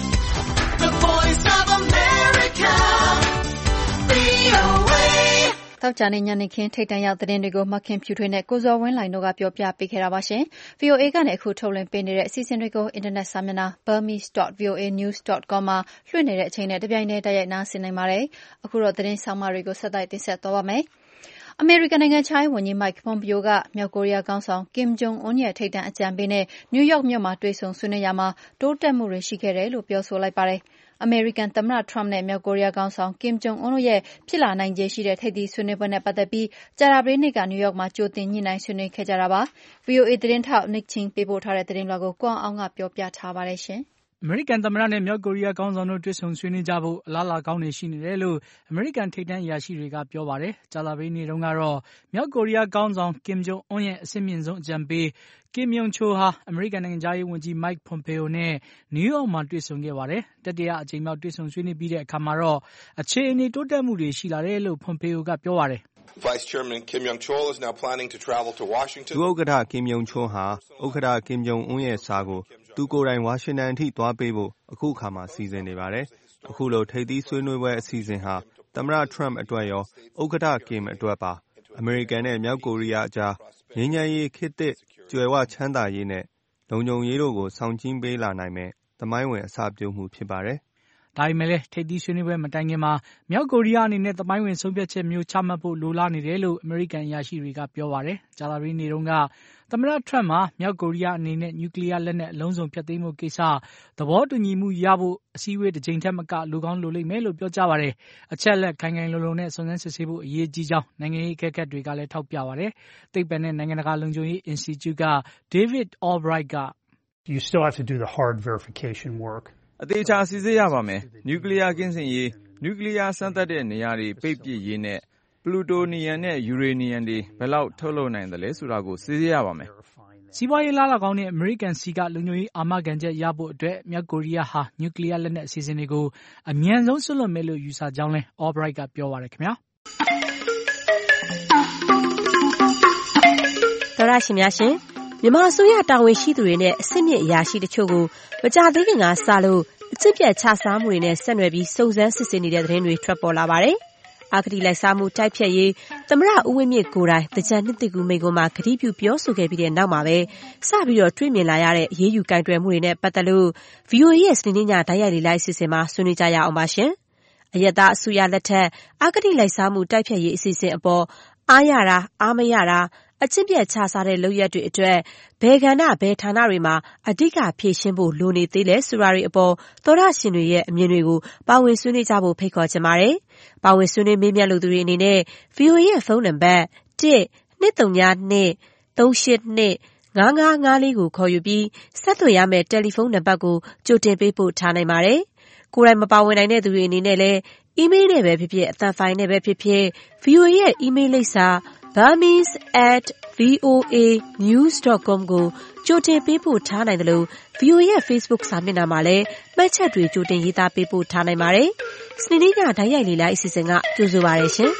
the Voice of America, ဗွီအိုအေသောကြာနေ့ညနေခင်းထိပ်တန်းရောက်သတင်းတွေကိုမခင်ဖြူထွေးနဲ့ကိုဇော်ဝင်းလှိုင်တို့ကပြောပြပေးခဲ့တာပါရှင်။ ဗွီအိုအေကနေအခုထုတ်လွှင့်ပေးနေတဲ့အစီအစဉ်တွေကိုအင်တာနက်စာမျက်နှာ burmese dot v o a news dot com မှာလွှင့်နေတဲ့အချိန်နဲ့တပြိုင်တည်းတိုက်ရိုက်နားဆင်နိုင်ပါတယ်။အခုတော့သတင်းဆောင်မတွေကိုဆက်တိုက်တင်ဆက်သွားပါမယ်။အမေရိကန်နိုင်ငံခြားရေးဝန်ကြီး Mike Pompeo ကမြောက်ကိုရီးယားခေါင်းဆောင် Kim Jong Un ရဲ့ထိပ်တန်းအကြံပေးနဲ့နယူးယောက်မြို့မှာတွေ့ဆုံဆွေးနွေးရာမှာတိုးတက်မှုတွေရှိခဲ့တယ်လို့ပြောဆိုလိုက်ပါတယ်။အမေရိကန်သမ္မတ Trump နဲ့မြောက်ကိုရီးယားခေါင်းဆောင် Kim Jong Un တို့ရဲ့ဖြစ်လာနိုင်ခြေရှိတဲ့ထိပ်သီးဆွေးနွေးပွဲနဲ့ပတ်သက်ပြီးကြာသပတေးနေ့ကနယူးယောက်မှာကြိုတင်ညှိနှိုင်းဆွေးနွေးခဲ့ကြတာပါ။ ဗွီအိုအေသတင်းထောက် Nick Ching ပေးပို့ထားတဲ့သတင်းလွှာကိုကိုအောင်အောင်ကပြောပြထားပါတယ်ရှင်။အမေရိကန်သမ္မတနဲ့မြောက်ကိုရီးယားခေါင်းဆောင်တို့တွေ့ဆုံဆွေးနွေးကြဖို့အလားအလာကောင်းတွေရှိနေတယ်လို့အမေရိကန်ထိပ်တန်းအရာရှိတွေကပြောပါတယ်။ကြာသပတေးနေ့တုန်းကတော့မြောက်ကိုရီးယားခေါင်းဆောင် Kim Jong Un ရဲ့အဆင့်မြင့်ဆုံးအကြံပေး Kim Yong Chol ဟာအမေရိကန်နိုင်ငံခြားရေးဝန်ကြီး Mike Pompeo နဲ့နယူးယောက်မှာတွေ့ဆုံခဲ့ပါတယ်။တတိယအကြိမ်မြောက်တွေ့ဆုံဆွေးနွေးပြီးတဲ့အခါမှာတော့အခြေအနေတိုးတက်မှုတွေရှိလာတယ်လို့ Pompeo ကပြောပါတယ်။ Vice Chairman Kim Yong Chol is now planning to travel to Washington. ဒုဥက္ကဋ္ဌ Kim Yong Chol ဟာဥက္ကဋ္ဌ Kim Jong Un ရဲ့စာကိုသူကိုယ်တိုင်ဝါရှင်တန်အထိသွားပေးဖို့အခုအခါမှာစီစဉ်နေပါတယ်။အခုလိုထိပ်သီးဆွေးနွေးပွဲအစီအစဉ်ဟာသမ္မတ Trump အတွက်ရောဥက္ကဋ္ဌ Kim အတွက်ပါအမေရိကန်နဲ့မြောက်ကိုရီးယားအကြားငြိမ်းချမ်းရေးခေတ်သစ်ကြွယ်ဝချမ်းသာရေးနဲ့လုံခြုံရေးတို့ကိုဆောင်ကျဉ်ပေးလာနိုင်မယ်သမိုင်းဝင်အစပျိုးမှုဖြစ်ပါတယ်။ဒါပေမဲ့လည်းထိပ်သီးဆွေးနွေးပွဲမတိုင်ခင်မှာမြောက်ကိုရီးယားအနေနဲ့သမိုင်းဝင်ဆုံးဖြတ်ချက်မျိုးချမှတ်ဖို့လိုလားနေတယ်လို့အမေရိကန်အရာရှိတွေကပြောပါတယ်။ကြာသပတေးနေ့တုန်းကသမ္မတ Trump မှာမြောက်ကိုရီးယားအနေနဲ့နျူကလ িয়ার လက်နက်အလုံးစုံဖျက်သိမ်းဖို့ကိစ္စသဘောတူညီမှုရဖို့အစည်းအဝေးတစ်ကြိမ်ထက်မကလိုကောင်းလိုလိမ့်မယ်လို့ပြောကြားပါတယ်။အချက်လက်ခိုင်ခိုင်လုံလုံနဲ့စုံစမ်းစစ်ဆေးဖို့အရေးကြီးကြောင်းနိုင်ငံရေးအကဲခတ်တွေကလည်းထောက်ပြပါတယ်။သိပ္ပံနဲ့နိုင်ငံတကာလုံခြုံရေးအင်စတီကျုက David Albright က You still have to do the hard verification work. အသေးချာစစ်ဆေးရပါမယ်။နျူကလ িয়ার ကင်းစင်ရေးနျူကလ িয়ার စမ်းသပ်တဲ့နေရာတွေပိတ်ပစ်ရေးနဲ့ပလူတိုနီယမ်နဲ့ယူရေနီယမ်တွေဘယ်လောက်ထုတ်လုပ်နိုင်သလဲဆိုတာကိုစစ်ဆေးရပါမယ်။စီးပွားရေးလားလာကောင်းတဲ့အမေရိကန်စီကလုံခြုံရေးအာမခံချက်ရဖို့အတွက်မြောက်ကိုရီးယားဟာနျူကလ িয়ার လက်နက်အစီအစဉ်တွေကိုအမြန်ဆုံးဆွတ်လွတ်မယ်လို့ယူဆကြောင်းလဲ Albright ကပြောပါတယ်ခင်ဗျာ။သောရရှင်များရှင်မြန်မာအစိုးရတာဝန်ရှိသူတွေနဲ့အစစ်မြစ်အရာရှိတချို့ကိုမကြသေးခင်ကစလို့အကျင့်ပြတ်ချစားမှုတွေနဲ့ဆက်နွယ်ပြီးစုံစမ်းစစ်ဆေးနေတဲ့သတင်းတွေထွက်ပေါ်လာပါတယ်။အဂတိလိုက်စားမှုတိုက်ဖျက်ရေးသမ္မတဦးဝင်းမြင့်ကိုယ်တိုင်တကြံနှစ်သိကူမိန့်ခွန်းမှာကတိပြုပြောဆိုခဲ့ပြီးတဲ့နောက်မှာပဲစပြီးတော့တွေ့မြင်လာရတဲ့အရေးယူကင်တွယ်မှုတွေနဲ့ပတ်သက်လို့ ဗီအိုအေ ရဲ့စနေနေ့ညဓာတ်ရိုက်လေးလိုက်အစီအစဉ်မှာဆွေးနွေးကြရအောင်ပါရှင်။အရက်သားအစိုးရလက်ထက်အဂတိလိုက်စားမှုတိုက်ဖျက်ရေးအစီအစဉ်အပေါ်အားရတာအားမရတာအကျင့်ပြတ်ချစားတဲ့လုပ်ရက်တွေအတွက်ဘယ်ကဏ္ဍဘယ်ဌာနတွေမှာအဓိကဖြည့်ရှင်းဖို့လိုနေသေးလဲဆိုတာတွေအပေါ်သောရရှင်တွေရဲ့အမြင်တွေကိုပါဝင်ဆွေးနွေးကြဖို့ဖိတ်ခေါ်ချင်ပါတယ်။ပါဝင်ဆွေးနွေးမေးမြန်းလိုသူတွေအနေနဲ့ ဗီအိုအေ ရဲ့ဖုန်းနံပါတ်တစ်နှစ်သုံးညနှစ်သုံးရှစ်နှစ်ငါးငါးငါးလေးကိုခေါ်ယူပြီးဆက်သွယ်ရမယ့်တယ်လီဖုန်းနံပါတ်ကိုကြိုတင်ပေးပို့ထားနိုင်ပါတယ်။ကိုယ်တိုင်မပါဝင်နိုင်တဲ့သူတွေအနေနဲ့လည်းအီးမေးလ်နဲ့ပဲဖြစ်ဖြစ်အသံဖိုင်နဲ့ပဲဖြစ်ဖြစ် ဗီအိုအေ ရဲ့အီးမေးလ်လိပ်စာ burmese at voa news dot com ကိုကြိုတင်ပေးပို့ထားနိုင်တယ်လို့ ဗီအိုအေ ရဲ့ Facebook စာမျက်နှာမှာလည်းမှတ်ချက်တွေကြိုတင်ရေးသားပေးပို့ထားနိုင်ပါတယ်။စနေနေ့ညဓာတ်ရိုက်လေးလိုက်အစီအစဉ်ကကြိုဆိုပါရရှင်။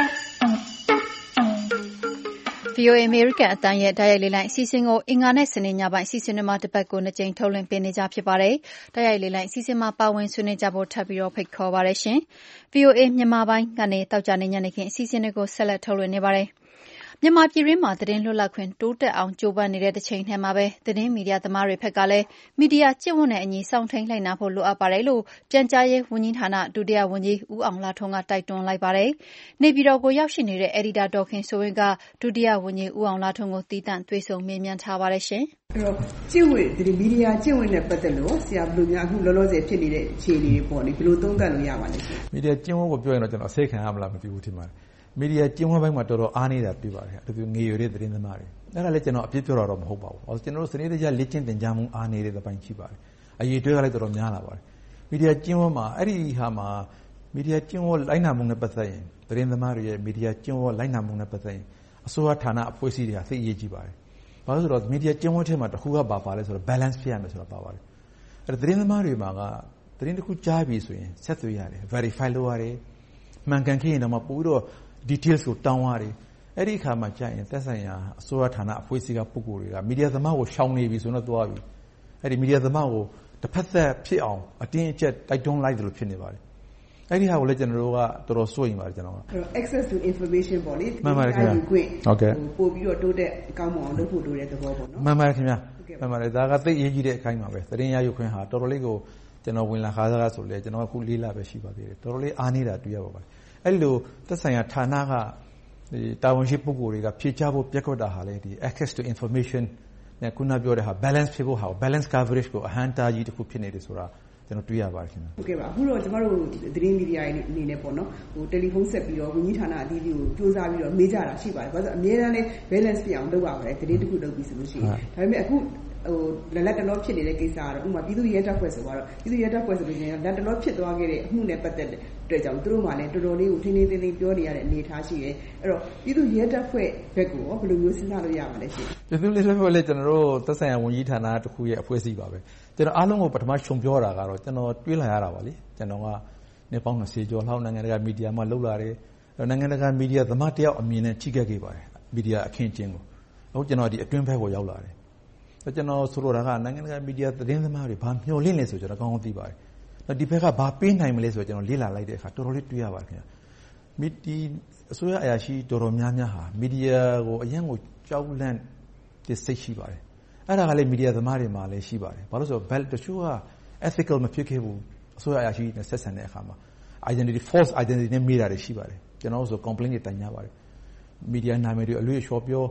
ဗီအိုအေ အမေရိကန်အသံရဲ့ဓာတ်ရိုက်လေးလိုင်းအစီအစဉ်ကိုအင်္ဂါနဲ့စနေညပိုင်းအစီအစဉ်တွေမှာတစ်ပတ်ကိုနှစ်ကြိမ်ထုတ်လွှင့်ပေးနေကြဖြစ်ပါတယ်။ဓာတ်ရိုက်လေးလိုင်းအစီအစဉ်မှာပါဝင်ဆွေးနွေးကြဖို့ထပ်ပြီးတော့ဖိတ်ခေါ်ပါရရှင်။ ဗီအိုအေမြန်မာပိုင်းကနေတောက်ကြနေညနေခင်းအစီအစဉ်တွေကိုဆက်လက်ထုတ်လွှင့်နေပါတယ်။မြန်မာပြည်တွင်းမှာသတင်းလွတ်လပ်ခွင့်တိုးတက်အောင်ကြိုးပမ်းနေတဲ့တစ်ချိန်ထဲမှာပဲသတင်းမီဒီယာသမားတွေဘက်ကလည်းမီဒီယာကျင့်ဝတ်နဲ့အညီစောင့်ထိန်လိုက်နာဖို့လိုအပ်ပါတယ်လို့ပြန်ကြားရေးဝန်ကြီးဌာနဒုတိယဝန်ကြီးဦးအောင်လှထွန်းကတိုက်တွန်းလိုက်ပါတယ်။နေပြည်တော်ကိုရောက်ရှိနေတဲ့ Editor ဒေါ်ခင်စိုးဝင်းကဒုတိယဝန်ကြီးဦးအောင်လှထွန်းကိုတီးတန့်တွေ့ဆုံမေးမြန်းထားပါတယ်ရှင်။အဲ့တော့ကျင့်ဝတ်ဒီမီဒီယာကျင့်ဝတ်နဲ့ပတ်သက်လို့ဆရာဘယ်လိုများအခုလောလောဆယ်ဖြစ်နေတဲ့အခြေအနေတွေပေါ့လေဘယ်လိုသုံးသပ်လို့ရပါလဲရှင်။မီဒီယာကျင့်ဝတ်ကိုပြောရင်တော့ကျွန်တော်အစိတ်ခံရမလားမသိဘူးထင်ပါတယ်။မီဒီယာကျင်းဝန်းပိုင်းမှာတော်တော်အားနေတာတွေ့ပါတယ်။သူငေရွယ်တဲ့သတင်းသမားတွေ။အဲ့ဒါလည်းကျွန်တော်အပြစ်ပြောတာတော့မဟုတ်ပါဘူး။ကျွန်တော်တို့စနေတကျလက်ချင်းတင်ကြမှုအားနေတဲ့ပိုင်းရှိပါတယ်။အရေးတွဲကလည်းတော်တော်များလာပါတယ်။မီဒီယာကျင်းဝန်းမှာအဲ့ဒီဟာမှာမီဒီယာကျင်းဝန်းလိုက်နာမှုနဲ့ပတ်သက်ရင်သတင်းသမားတွေရဲ့မီဒီယာကျင်းဝန်းလိုက်နာမှုနဲ့ပတ်သက်ရင်အစိုးရဌာနအဖွဲ့အစည်းတွေကသိအရေးကြီးပါတယ်။ဘာလို့ဆိုတော့မီဒီယာကျင်းဝန်းထဲမှာတစ်ခုကပါပါလဲဆိုတော့ balance ဖြစ်ရမယ်ဆိုတာပါပါတယ်။အဲ့ဒါသတင်းသမားတွေမှာကသတင်းတစ်ခုကြားပြီဆိုရင်ဆက်သွယ်ရတယ် verify လုပ်ရတယ်။မှန်ကန်ခဲ့ရင်တော့မပို့တော့details ကိုတောင်းရတယ်အဲ့ဒီအခါမှာကြာရင်သက်ဆိုင်ရာအစိုးရဌာနအဖွဲ့အစည်းကပုဂ္ဂိုလ်တွေကမီဒီယာသမားကိုရှောင်နေပြီဆိုတော့သွားပြီအဲ့ဒီမီဒီယာသမားကိုတစ်ဖက်သက်ဖြစ်အောင်အတင်းအကျပ်တိုက်တွန်းလိုက်တယ်လို့ဖြစ်နေပါတယ်အဲ့ဒီဟာကိုလည်းကျွန်တော်တို့ကတော်တော်စိုးရိမ်ပါတယ်ကျွန်တော်က access to information ပေါ့လေမှန်ပါတယ်ခင်ဗျာဟုတ်ကဲ့ပို့ပြီးတော့တိုးတက်ကောင်းမွန်အောင်လုပ်ဖို့လိုတဲ့သဘောပေါ့နော်မှန်ပါတယ်ခင်ဗျာမှန်ပါတယ်ဒါကသိအရေးကြီးတဲ့အခိုင်အမာပဲသတင်းရယူခွင့်ဟာတော်တော်လေးကိုကျွန်တော်ဝင်လာခါစားဆိုလေကျွန်တော်ကခုလေးလပဲရှိပါသေးတယ်တော်တော်လေးအားနေတာတွေ့ရပါပါတယ်အဲ့လိုသက်ဆိုင်ရာဌာနကဒီတာဝန်ရှိပုဂ္ဂိုလ်တွေကဖြည့်ချဖို့ပြက်ကွက်တာဟာလေဒီ access to information နဲ့ခုနပြောတဲ့ဟာ balance ဖြစ်ဖို့ဟာ balance coverage ကိုအဟံတာကြီးတစ်ခုဖြစ်နေတယ်ဆိုတာကျွန်တော်တွေ့ရပါတယ်ခင်ဗျာဟုတ်ကဲ့ပါအခုတော့ကျမတို့သတင်းမီဒီယာအနေနဲ့ပေါ့နော်ဟိုတယ်လီဖုန်းဆက်ပြီးတော့ဝန်ကြီးဌာနအသီးသီးကိုစူးစမ်းပြီးတော့မေးကြတာရှိပါတယ်ဘာလို့အများအားလည်း balance ဖြစ်အောင်လုပ်ရပါတယ်သတင်းတစ်ခုလုပ်ပြီးဆိုလို့ရှိရင်ဒါပေမဲ့အခုဟိုလက်လက်တလောဖြစ်နေတဲ့ကိစ္စကတော့ဥပမာပြည်သူ့ရဲတပ်ဖွဲ့ဆိုတော့ပြည်သူ့ရဲတပ်ဖွဲ့ဆိုလို့ရှိရင်လက်တလောဖြစ်သွားခဲ့တဲ့အမှုနဲ့ပတ်သက်တဲ့အတွက်ကြောင့်သူတို့မှလည်းတော်တော်လေးကိုထင်းထင်းထင်းထင်းပြောနေရတဲ့အနေအထားရှိတယ်အဲ့တော့ပြည်သူ့ရဲတပ်ဖွဲ့ဘက်ကိုဘယ်လိုမျိုးစဉ်းစားလို့ရမှာလဲရှင်ပြည်သူ့ရဲတပ်ဖွဲ့လည်းကျွန်တော်တို့သက်ဆိုင်ရာဝန်ကြီးဌာနတစ်ခုရဲ့အဖွဲ့အစည်းပါပဲကျွန်တော်အားလုံးကိုပထမရှုံပြောတာကတော့ကျွန်တော်တွေးလာရတာပါလေကျွန်တော်ကနေပေါင်း၂၀ကျော်လောက်နိုင်ငံတကာမီဒီယာမှာလုပ်လာတယ်နိုင်ငံတကာမီဒီယာသမားတယောက်အမြင်နဲ့ထိခဲ့ခဲ့ပါတယ်မီဒီယာအခင်းကျင်းကိုအခုကျွန်တော်ဒီအတွင်းဘက်ကိုရောက်လာတယ်ကျွန်တော်ဆိုလိုတာကနိုင်ငံတကာမီဒီယာသတင်းသမားတွေဘာမျှော်လင့်လဲဆိုကျွန်တော်ကောင်းကောင်းသိပါတယ်။ဒီဘက်ကဘာပေးနိုင်မလဲဆိုကျွန်တော်လေ့လာလိုက်တဲ့အခါတော်တော်လေးတွေးရပါတယ်ခင်ဗျာ။မီဒီအစိုးရအရာရှိတော်တော်များများဟာမီဒီယာကိုအရင်ကကြောက်လန့်တဲ့စိတ်ရှိပါတယ်။အဲ့ဒါကလည်းမီဒီယာသမားတွေမှာလည်းရှိပါတယ်။ဘာလို့ဆိုတော့ belt တချို့က ethical မဖြစ်ခဲ့ဘူးအစိုးရအရာရှိနဲ့ဆက်ဆံတဲ့အခါမှာ identity false identity နဲ့မိတာတွေရှိပါတယ်။ကျွန်တော်ဆို complaint တွေတိုင်ကြပါတယ်။မီဒီယာနာမည်တွေအလွေအချော်ပြော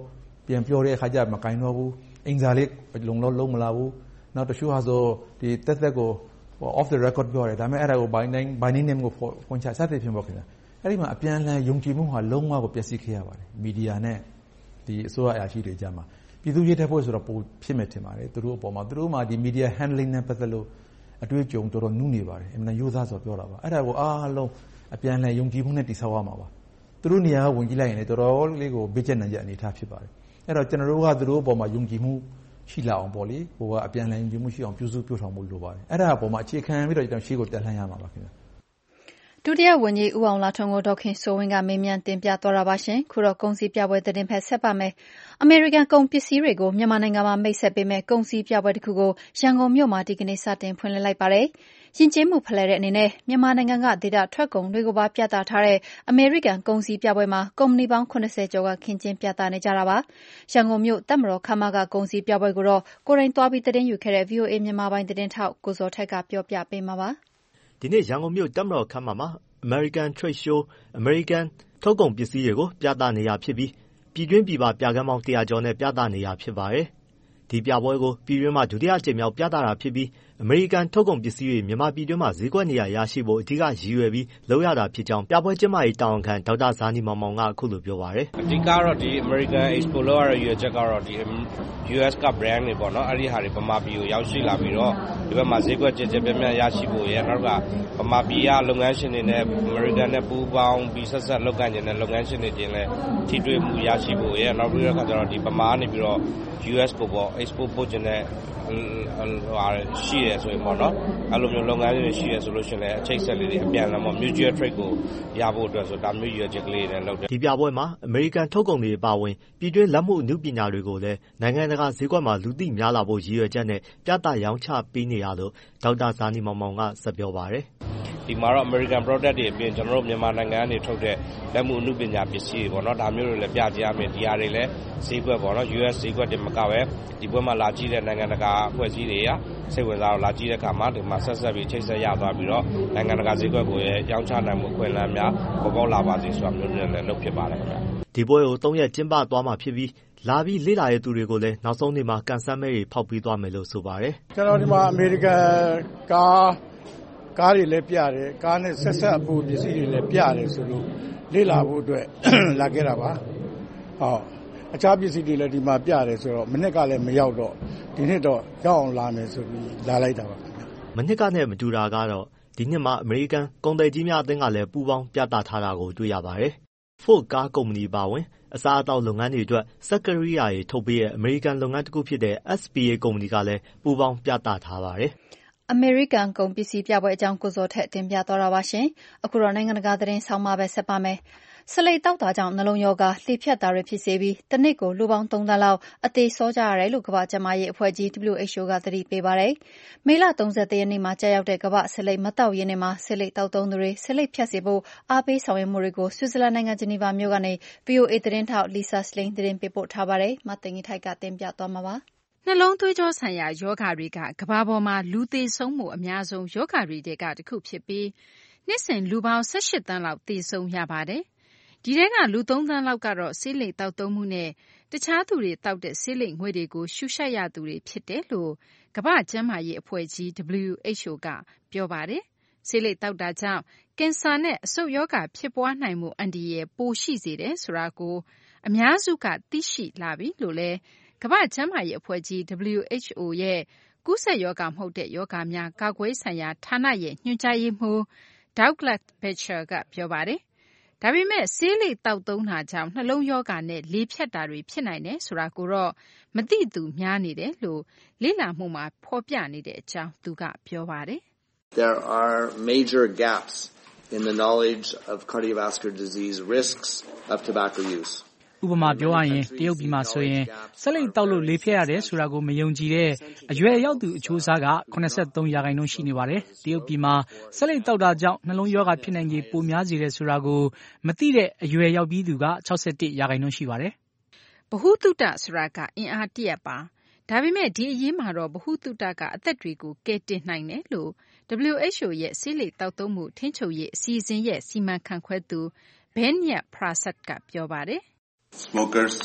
ပြန်ပြောတဲ့အခါကျမကင်တော့ဘူးအင်္ဂါလေးလုံလို့လုံးမလာဘူးနောက်တချို့ဟာဆိုဒီတက်တက်ကို off the record ပြောတယ်ဒါပေမဲ့အဲ့ဒါကို by name by name ကိုဖွင့်ချစသဖြင့်ပေါ့ခင်ဗျာအဲ့ဒီမှာအပြန်အလှန်ယုံကြည်မှုဟာလုံးဝကိုပျက်စီးခဲ့ရပါတယ်မီဒီယာနဲ့ဒီအစိုးရအရာရှိတွေကြားမှာပြည်သူရေးတဲ့ဖို့ဆိုတော့ပိုဖြစ်မဲ့ထင်ပါတယ်သူတို့အပေါ်မှာသူတို့မှာဒီ media handling နဲ့ပတ်သက်လို့အတွေ့အကြုံတော်တော်နုနေပါတယ်အမှန်ရိုးသားစွာပြောတာပါအဲ့ဒါကိုအားလုံးအပြန်အလှန်ယုံကြည်မှုနဲ့တည်ဆောက်ရမှာပါသူတို့နေရာဝင်ကြည့်လိုက်ရင်လည်းတော်တော်လေးကိုဘေးကျက်နိုင်တဲ့အနေအထားဖြစ်ပါတယ်အဲ့တော့ကျွန်တော်တို့ကသူတို့အပေါ်မှာယုံကြည်မှုရှိလာအောင်ပေါ့လေဟိုကအပြန်အလှန်ယုံကြည်မှုရှိအောင်ပြုစုပြောဆောင်မှုလိုပါတယ်အဲ့ဒါအပေါ်မှာအခြေခံပြီးတော့ကျွန်တော်ရှေ့ကိုတက်လှမ်းရမှာပါခင်ဗျာဒုတိယဝန်ကြီးဦးအောင်လှထွန်းကိုဒေါက်ခင်စိုးဝင်းကမေးမြန်းတင်ပြသွားတာပါရှင်ခုတော့ကုန်စည်ပြပွဲသတင်းဖက်ဆက်ပါမယ်အမေရိကန်ကုန်ပစ္စည်းတွေကိုမြန်မာနိုင်ငံမှာမိတ်ဆက်ပေးမဲ့ကုန်စည်ပြပွဲတစ်ခုကိုရန်ကုန်မြို့မှာဒီကနေ့စတင်ဖွင့်လှစ်လိုက်ပါတယ်ယဉ်ကျေးမှုဖလှယ်တဲ့အနေနဲ့မြန်မာနိုင်ငံကဒေသထွက်ကုန်တွေကိုပါပြသထားတဲ့အမေရိကန်ကုန်စည်ပြပွဲမှာကုမ္ပဏီပေါင်းခုနှစ်ဆယ်ကျော်ကခင်းကျင်းပြသနေကြတာပါရန်ကုန်မြို့တပ်မတော်ခမ်းမကကုန်စည်ပြပွဲကိုတော့ကိုရင်သွားပြီးသတင်းယူခဲ့တဲ့ ဗွီအိုအေ မြန်မာပိုင်းသတင်းထောက်ကိုဇော်ထက်ကပြောပြပေးမှာပါဒီနေ့ရန်ကုန်မြို့တပ်မတော်ခမ်းမမှာ American Trade Show American ထုတ်ကုန်ပစ္စည်းတွေကိုပြသနေရဖြစ်ပြီးပြည်တွင်းပြည်ပပြကမ်းပေါင်းတရာကျော်နဲ့ပြသနေရဖြစ်ပါတယ်။ဒီပြပွဲကိုပြည်တွင်းမှာဒုတိယအကြိမ်မြောက်ပြသတာဖြစ်ပြီးအမေရိကန်ထုတ်ကုန်ပစ္စည်းတွေမြန်မာပြည်တွင်းမှာဈေးကွက်နေရာရရှိဖို့အဓိကရည်ရွယ်ပြီးလုပ်ရတာဖြစ်ကြောင်းပြပွဲကျင်းပရေးတာဝန်ခံဒေါက်တာဇာနီမောင်မောင်ကအခုလိုပြောပါတယ်။အဓိကတော့ဒီ American Expo လို့ရတဲ့ရည်ရွယ်ချက်ကတော့ဒီ ယူအက်စ် က brand တွေပေါ့နော်အဲ့ဒီဟာတွေဗမာပြည်ကိုရောက်ရှိလာပြီးတော့ဒီဘက်မှာဈေးကွက်ကျယ်ကျယ်ပြန့်ပြန့်ရရှိဖို့ရနောက်ကဗမာပြည်ကလုပ်ငန်းရှင်တွေနဲ့ American နဲ့ပူးပေါင်းပြီးဆက်ဆက်လုပ်ကိုင်နေတဲ့လုပ်ငန်းရှင်တွေချင်းလည်းထိတွေ့မှုရရှိဖို့ရနောက်ပြီးတော့ခါကျတော့ဒီဗမာကနေပြီးတော့ ယူအက်စ် ကိုပေါ့ export ပို့ခြင်းနဲ့ဟာရှိရဆိုရင်ပေါ့နော်အဲ့လိုမျိုးလုပ်ငန်းတွေရှိရဆိုလို့ရှိရင်လည်းအချိတ်ဆက်လေးတွေအပြန်အလှန်ပေါ့ mutual trade ကိုရဖို့အတွက်ဆိုဒါမျိုးရည်ရွယ်ချက်ကလေးတွေနဲ့လုပ်တယ်ဒီပြပွဲမှာအမေရိကန်ထုတ်ကုန်တွေပါဝင်ပြည်တွင်းလက်မှုအမှုပညာတွေကိုလည်းနိုင်ငံတကာဈေးကွက်မှာလူသိများလာဖို့ရည်ရွယ်ချက်နဲ့ပြသရောင်းချပေးနေရလို့ဒေါက်တာဇာနီမောင်မောင်ကဆက်ပြောပါတယ်ဒီမှာတော့ American product တွေအပြင်ကျွန်တော်တို့မြန်မာနိုင်ငံကနေထုတ်တဲ့လက်မှုအမှုပညာပစ္စည်းတွေပေါ့နော်ဒါမျိုးတွေလည်းပြကြရမယ်ဒီဟာတွေလည်းဈေးကွက်ပေါ့နော် ယူအက်စ် ဈေးကွက်တွေမကပဲဒီပွဲမှာလာကြည့်တဲ့နိုင်ငံတကာအဖွဲ့အစည်းတွေကစိတ်ဝင်စားတော့လာကြည့်တဲ့အခါမှာဒီမှာဆက်ဆက်ပြီးချိတ်ဆက်ရသွားပြီးတော့နိုင်ငံတကာဈေးကွက်ကိုရောင်းချနိုင်မှုခွင့်လန်းများပေါ်ပေါက်လာပါစေဆိုတာမျိုးတွေလည်းလုပ်ဖြစ်ပါတယ်ခင်ဗျဒီပွဲကိုသုံးရက်ကျင်းပသွားမှာဖြစ်ပြီးလာပြီးလေ့လာရတဲ့သူတွေကိုလည်းနောက်ဆုံးနေ့မှာကန်ဆယ်မဲတွေဖောက်ပြီးသွားမယ်လို့ဆိုပါတယ်ကျွန်တော်ဒီမှာအမေရိကန်ကားကားတွေလည်းပြတယ်ကားနဲ့ဆက်ဆက်အပူပစ္စည်းတွေလည်းပြတယ်ဆိုလို့လေ့လာဖို့အတွက်လာခဲ့တာပါဟုတ်အခြားပစ္စည်းတွေလည်းဒီမှာပြတယ်ဆိုတော့မနစ်ကလည်းမရောက်တော့ဒီနှစ်တော့ရောက်အောင်လာမယ်ဆိုပြီးလာလိုက်တာပါခင်ဗျမနစ်ကနဲ့မတူတာကတော့ဒီနှစ်မှာအမေရိကန်ကုန်သည်ကြီးများအသင်းကလည်းပူးပေါင်းပြသထားတာကိုတွေ့ရပါတယ် Ford ကားကုမ္ပဏီပါဝင်အစားအသောက်လုပ်ငန်းတွေအတွက်စက်ကရိယာတွေထုတ်ပေးတဲ့အမေရိကန်လုပ်ငန်းတစ်ခုဖြစ်တဲ့ အက်စ် ပီ အေ ကုမ္ပဏီကလည်းပူးပေါင်းပြသထားပါတယ်အမေရိကန်ကုန်ပစ္စည်းပြပွဲအကြောင်းကိုဇော်ထက်တင်ပြသွားတာပါရှင်အခုတော့နိုင်ငံတကာသတင်းဆောင်မှာပဲဆက်ပါမယ်ဆလိတ်တောက်တာကြောင့်နှလုံးရောဂါလှေဖြတ်တာတွေဖြစ်စေပြီးတစ်နှစ်ကိုလူပေါင်းသုံးသန်းလောက်အသေးစောကြရတယ်လို့ကမ္ဘာ့ကျန်းမာရေးအဖွဲ့ကြီး ဒဗလျူ အိချ် အို ကသတိပေးပါတယ်မေလသုံးဆယ့်တစ်ရက်နေ့မှာကြာရောက်တဲ့ကမ္ဘာ့ဆလိတ်မတောက်ရင်းနေ့မှာဆလိတ်တောက်သုံးသူတွေဆလိတ်ဖြတ်စေဖို့အားပေးဆောင်ရွက်မှုတွေကိုဆွစ်ဇာလန်နိုင်ငံဂျနီဗာမြို့ကနေ ဗွီအိုအေ သတင်းထောက် Lisa Schlein သတင်းပေးပို့ထားပါတယ်မသိင်္ဂီထိုက်ကတင်ပြသွားမှာပါနှလုံးသွေးကြောဆိုင်ရာယောဂတွေကကမ္ဘာပေါ်မှာလူသေဆုံးမှုအများဆုံးယောဂတွေထဲကတစ်ခုဖြစ်ပြီးနှစ်စဉ်လူပေါင်း၁၈သန်းလောက်သေဆုံးရပါတယ်။ဒီထဲကလူသုံးသန်းလောက်ကတော့ဆေးလိပ်သောက်သုံးမှုနဲ့တခြားသူတွေတောက်တဲ့ဆေးလိပ်ငွေ့တွေကိုရှုရှိုက်ရသူတွေဖြစ်တယ်လို့ကမ္ဘာ့ကျန်းမာရေးအဖွဲ့ကြီး ဒဗလျူ အိချ် အို ကပြောပါတယ်။ဆေးလိပ်သောက်တာကြောင့်ကင်ဆာနဲ့အဆုတ်ရောဂါဖြစ်ပွားနိုင်မှုအန္တရာယ်ပိုရှိစေတယ်ဆိုတာကိုအများစုကသိရှိလာပြီလို့လည်းကမ္ဘာ့ကျန်းမာရေးအဖွဲ့ကြီး ဒဗလျူ အိချ် အို ရဲ့ကူးစက်ရောဂါမဟုတ်တဲ့ရောဂါများကာကွယ်ဆိုင်ရာဌာနရဲ့ညွှန်ကြားရေးမှူး Douglas Bacher ကပြောပါတယ်။ဒါပေမဲ့ဆေးလိပ်သောက်သုံးတာကြောင့်နှလုံးရောဂါနဲ့လေဖြတ်တာတွေဖြစ်နိုင်တယ်ဆိုတာကိုတော့မသိသူများနေတယ်လို့လေ့လာမှုမှာဖော်ပြနေတဲ့အကြောင်းသူကပြောပါတယ်။ There are major gaps in the knowledge of cardiovascular disease risks of tobacco use. ဥပမာပြောရရင်တရုတ်ပြည်မှာဆိုရင်ဆက်လိပ်တောက်လို့လေဖြတ်ရတယ်ဆိုတာကိုမယုံကြည်တဲ့အရွယ်ရောက်သူအချိုးအစားက၇၃ရာခိုင်နှုန်းရှိနေပါတယ်။တရုတ်ပြည်မှာဆက်လိပ်တောက်တာကြောင့်နှလုံးရောဂါဖြစ်နိုင်ခြေပိုများစေတယ်ဆိုတာကိုမသိတဲ့အရွယ်ရောက်ပြီးသူက၆၁ရာခိုင်နှုန်းရှိပါတယ်။ဗဟုသုတဆိုတာကအင်အားတရပ်ပါ။ဒါပေမဲ့ဒီအရေးမှာတော့ဗဟုသုတကအသက်တွေကိုကယ်တင်နိုင်တယ်လို့ ဒဗလျူ အိချ် အို ရဲ့ဆေးလိပ်တောက်သုံးမှုထိန်းချုပ်ရေးအစီအစဉ်ရဲ့စီမံခန့်ခွဲသူ Benyat Prasad ကပြောပါတယ် Smokers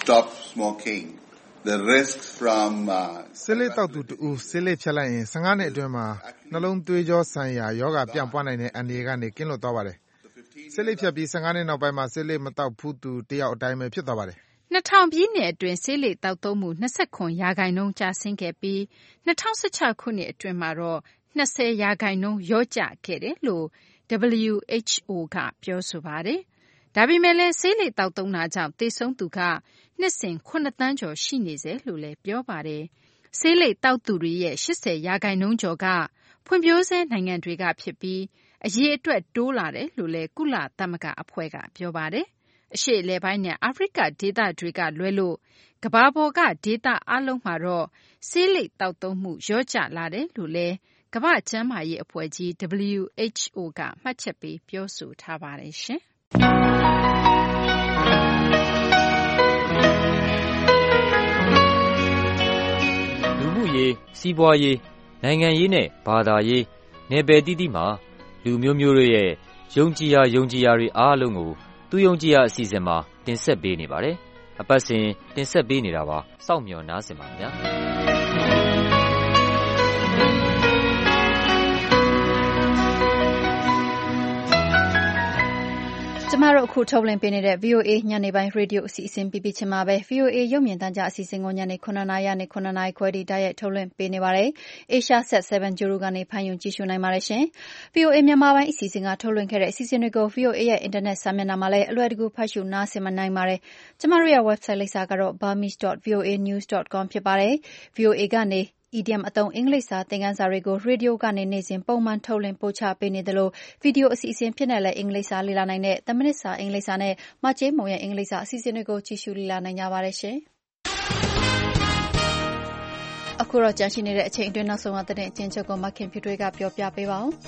stop smoking. The risks from ဆေးလိပ်တောက်သူတူဆေးလိပ်ဖြတ်လိုက်ရင်fifteenနှစ်အတွင်းမှာနှလုံးသွေးကြောဆိုင်ရာယောဂပြန့်ပွားနိုင်တဲ့အန္တရာယ်ကနေကင်းလွတ်သွားပါတယ်။ဆေးလိပ်ဖြတ်ပြီးfifteenနှစ်နောက်ပိုင်းမှာဆေးလိပ်မတောက်ဘူးသူတယောက်အတိုင်းပဲဖြစ်သွားပါတယ်။two thousandပြည့်နှစ်အတွင်းဆေးလိပ်တောက်သုံးမှုtwenty-nineရာခိုင်နှုန်းကျဆင်းခဲ့ပြီးtwenty sixteenခုနှစ်အတွင်းမှာတော့twentyရာခိုင်နှုန်းလျော့ကျခဲ့တယ်လို့ W H O ကပြောဆိုပါတယ်။ဒါပေမဲ့လည်းဆေးလိပ်တောက်သုံးတာကြောင့်သေဆုံးသူကနှစ်စဉ်sevenသန်းကျော်ရှိနေစေလို့လည်းပြောပါတယ်။ဆေးလိပ်တောက်သူတွေရဲ့eightyရာခိုင်နှုန်းကျော်ကဖွံ့ဖြိုးဆဲနိုင်ငံတွေကဖြစ်ပြီးအရေအတွက်တိုးလာတယ်လို့လည်းကုလသမဂ္ဂအဖွဲ့ကပြောပါတယ်။အရှေ့အလယ်ပိုင်းနဲ့အာဖရိကဒေသတွေကလွဲလို့ကမ္ဘာပေါ်ကဒေသအားလုံးမှာတော့ဆေးလိပ်တောက်သုံးမှုလျော့ကျလာတယ်လို့လည်းကမ္ဘာ့ကျန်းမာရေးအဖွဲ့ကြီး W H O ကမှတ်ချက်ပေးပြောဆိုထားပါတယ်ရှင်။လူမှုရေးစီးပွားရေးနိုင်ငံရေးနဲ့ဘာသာရေးနယ်ပယ်တိတိမှာလူမျိုးမျိုးတို့ရဲ့ယုံကြည်ရာယုံကြည်ရာတွေအားလုံးကိုသူယုံကြည်ရာအစီအစဉ်မှာတင်ဆက်ပေးနေပါတယ်။အပတ်စဉ်တင်ဆက်ပေးနေတာပါ။စောင့်မျှော်နားဆင်ပါခင်ဗျာ။ကျမတို့အခုထုတ်လွှင့်ပေးနေတဲ့ V O A ညနေပိုင်းရေဒီယိုအစီအစဉ်ပြီးပြီးချင်းမှာပဲ V O A ရုပ်မြင်သံကြားအစီအစဉ်ကိုညနေnineနာရီကနေnineနာရီခွဲထိတိုက်ရိုက်ထုတ်လွှင့်ပေးနေပါတယ်။ Asia Sat seven Guru ကနေဖမ်းယူကြည့်ရှုနိုင်ပါတယ်ရှင်။ V O A မြန်မာပိုင်းအစီအစဉ်ကထုတ်လွှင့်ခဲ့တဲ့အစီအစဉ်တွေကို V O A ရဲ့အင်တာနက်စာမျက်နှာမှာလည်းအလွယ်တကူဖတ်ရှုနားဆင်နိုင်ပါတယ်။ကျမတို့ရဲ့ website လိပ်စာကတော့ burmese dot voa news dot com ဖြစ်ပါတယ်။ V O A ကနေidiom အသုံးအင်္ဂလိပ်စာသင်ခန်းစာတွေကိုရေဒီယိုကနေနေ့စဉ်ပုံမှန်ထုတ်လွှင့်ပို့ချပေးနေသလိုဗီဒီယိုအစီအစဉ်ဖြစ်နဲ့လည်းအင်္ဂလိပ်စာလေ့လာနိုင်တဲ့ten minutesစာအင်္ဂလိပ်စာနဲ့မကြေးမုံရဲ့အင်္ဂလိပ်စာအစီအစဉ်တွေကိုကြည့်ရှုလေ့လာနိုင်ကြပါတယ်ရှင်။အခုတော့ကြန့်ရှိနေတဲ့အချိန်အတွင်းနောက်ဆုံးသတင်းအကျဉ်းချုပ်ကိုမခင်ဖြူထွေးကပြောပြပေးပါဦး။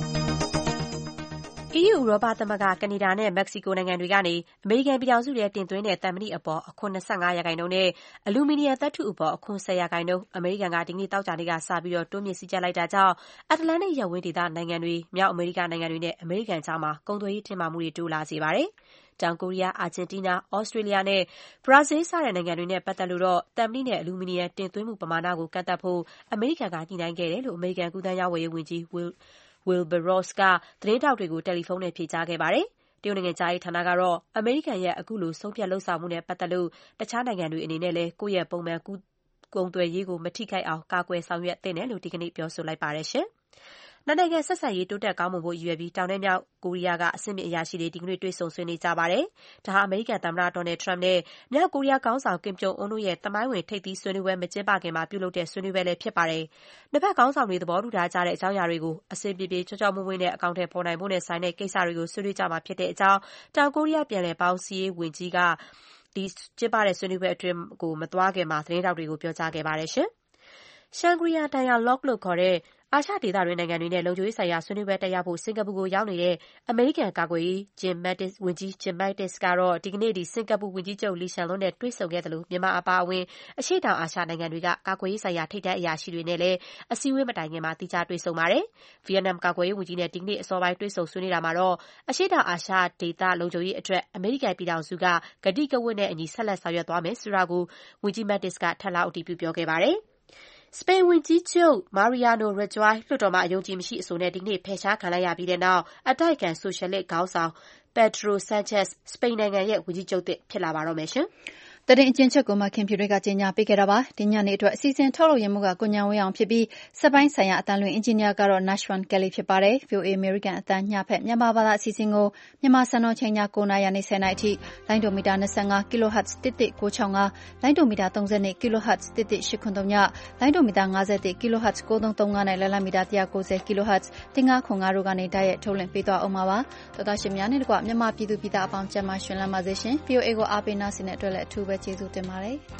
E U ဥရောပသမဂ္ဂ၊ကနေဒါနဲ့မက္ကဆီကိုနိုင်ငံတွေကနေအမေရိကန်ပြည်ထောင်စုထဲတင်သွင်းတဲ့သံမဏိအပေါ်အခွန်twenty-fiveရာခိုင်နှုန်းနဲ့အလူမီနီယံသတ္တုအပေါ်အခွန်tenရာခိုင်နှုန်းအမေရိကန်ကဒီကနေ့သောကြာနေ့ကစပြီးတိုးမြှင့်စည်းကြပ်လိုက်တာကြောင့်အတ္တလန္တိတ်ရပ်ဝန်းဒေသနိုင်ငံတွေ၊မြောက်အမေရိကနိုင်ငံတွေနဲ့အမေရိကန်ကြားမှာကုန်သွယ်ရေးတင်းမာမှုတွေတိုးလာစေပါတယ်။တောင်ကိုရီးယား၊အာဂျင်တီးနား၊သြစတြေးလျနဲ့ဘရာဇီးလ်စတဲ့နိုင်ငံတွေနဲ့ပတ်သက်လို့တော့သံမဏိနဲ့အလူမီနီယံတင်သွင်းမှုပမာဏကိုကန့်သတ်ဖို့အမေရိကန်ကညှိနှိုင်းခဲ့တယ်လို့အမေရိကန်ကူးသန်းရောင်းဝယ်ရေးဝန်ကြီး Wilbur Ross ကသတင်းထောက်တွေကိုတယ်လီဖုန်းနဲ့ဖြေကြားခဲ့ပါတယ်။တရုတ်နိုင်ငံခြားရေးဌာနကတော့အမေရိကန်ရဲ့အခုလိုဆုံးဖြတ်လုပ်ဆောင်မှုနဲ့ပတ်သက်လို့တခြားနိုင်ငံတွေအနေနဲ့လည်းကိုယ့်ရဲ့ပုံမှန်ကုန်သွယ်ရေးကိုမထိခိုက်အောင်ကာကွယ်ဆောင်ရွက်သင့်တယ်လို့ဒီကနေ့ပြောဆိုလိုက်ပါတယ်ရှင်။နှစ်နိုင်ငံဆက်ဆံရေးတိုးတက်ကောင်းမွန်ဖို့ရည်ရွယ်ပြီးတောင်နဲ့မြောက်ကိုရီးယားကအဆင့်မြင့်အရာရှိတွေဒီကနေ့တွေ့ဆုံဆွေးနွေးကြပါတယ်။ဒါဟာအမေရိကန်သမ္မတ Donald Trump နဲ့မြောက်ကိုရီးယားခေါင်းဆောင် Kim Jong Un တို့ရဲ့သမိုင်းဝင်ထိပ်သီးဆွေးနွေးပွဲမကျင်းပခင်မှာပြုလုပ်တဲ့ဆွေးနွေးပွဲလည်းဖြစ်ပါတယ်။နှစ်ဘက်ခေါင်းဆောင်တွေသဘောတူထားကြတဲ့အကြောင်းအရာတွေကိုအဆင်ပြေပြေချောချောမွေ့မွေ့နဲ့အကောင်အထည်ဖော်နိုင်ဖို့နဲ့ဆိုင်တဲ့ကိစ္စတွေကိုဆွေးနွေးကြမှာဖြစ်တဲ့အကြောင်းတောင်ကိုရီးယားပြန်လည်ပေါင်းစည်းရေးဝန်ကြီးကဒီကျင်းပတဲ့ဆွေးနွေးပွဲအတွင်းကိုမသွားခင်မှာသတင်းထောက်တွေကိုပြောကြားခဲ့ပါတယ်ရှင်။ Shangri-La Dialogue လို့ခေါ်တဲ့အာရှဒေသတွင်းနိုင်ငံတွေနဲ့လုံခြုံရေးဆိုင်ရာဆွေးနွေးပွဲတက်ရောက်ဖို့စင်ကာပူကိုရောက်နေတဲ့အမေရိကန်ကာကွယ်ရေးဝန်ကြီး Jim Mattis ကတော့ဒီကနေ့စင်ကာပူဝန်ကြီးချုပ် Lee Hsien Loong နဲ့တွေ့ဆုံခဲ့သလိုမြန်မာအပါအဝင်အရှေ့တောင်အာရှနိုင်ငံတွေကကာကွယ်ရေးဆိုင်ရာထိပ်တန်းအရာရှိတွေနဲ့လည်းအစည်းအဝေးမတိုင်ခင်မှာသီးခြားတွေ့ဆုံပါတယ်။ ဗီယက်နမ်ကာကွယ်ရေးဝန်ကြီးနဲ့ဒီကနေ့အစောပိုင်းတွေ့ဆုံဆွေးနွေးတာမှာတော့အရှေ့တောင်အာရှဒေသလုံခြုံရေးအတွက်အမေရိကန်ပြည်ထောင်စုကကတိကဝတ်နဲ့အညီဆက်လက်ဆောင်ရွက်သွားမယ်ဆိုတာကိုဝန်ကြီး Mattis ကထပ်လောင်းအတည်ပြုပြောခဲ့ပါတယ်။စပိန်ဝန်ကြီးချုပ် Mariano Rajoy လွှတ်တော်မှာအယုံအကြည်မရှိအဆိုနဲ့ဒီကနေ့ဖယ်ရှားခံလိုက်ရပြီးတဲ့နောက်အတိုက်အခံဆိုရှယ်လစ်ခေါင်းဆောင် Pedro Sanchez စပိန်နိုင်ငံရဲ့ဝန်ကြီးချုပ်သစ်ဖြစ်လာပါတော့မယ်ရှင်။သတင်းအကျဉ်းချုပ်ကိုမခင်ဖြူတွေကကြေညာပေးခဲ့တာပါ။ဒီညနေအတွက်အစီအစဉ်ထုတ်လုပ်ရမှုကကိုဉာဏ်ဝင်းအောင်ဖြစ်ပြီးစက်ပိုင်းဆိုင်ရာအသံလွှင့်အင်ဂျင်နီယာကတော့ Nashwan Kelly ဖြစ်ပါတယ်။ V O A အမေရိကန်အသံညဖက်မြန်မာဘာသာအစီအစဉ်ကိုမြန်မာစံတော်ချိန်ညnineနာရီကနေtenနာရီအထိလိုင်းဒိုမီတာtwenty-five ကီလိုဟတ်ဇ်one one nine six fiveလိုင်းဒိုမီတာthirtyကီလိုဟတ်ဇ်one one eight seven threeလိုင်းဒိုမီတာfifty-oneကီလိုဟတ်ဇ်nine three threeနဲ့လက်လက်မီတာone ninetyကီလိုဟတ်ဇ်one five four fiveတို့ကနေတိုက်ရိုက်ထုတ်လွှင့်ပေးသွားအောင်ပါပါ။သောသားရှင်များနဲ့တကွမြန်မာပြည်သူပြည်သားအပေါင်းကျန်းမာရှင်လန်းပါစေရှင်။ V O A ကိုအားပေးနားဆင်တဲ့အတွက်လည်းအထူးပဲကျေးဇူးတင်ပါတယ်။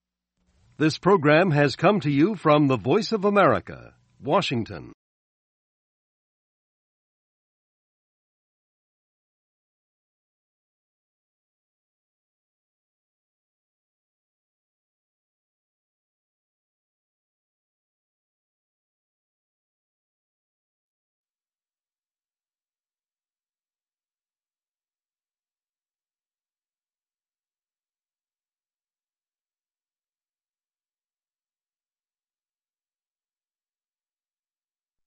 This program has come to you from the Voice of America, Washington.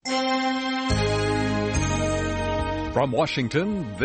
From Washington,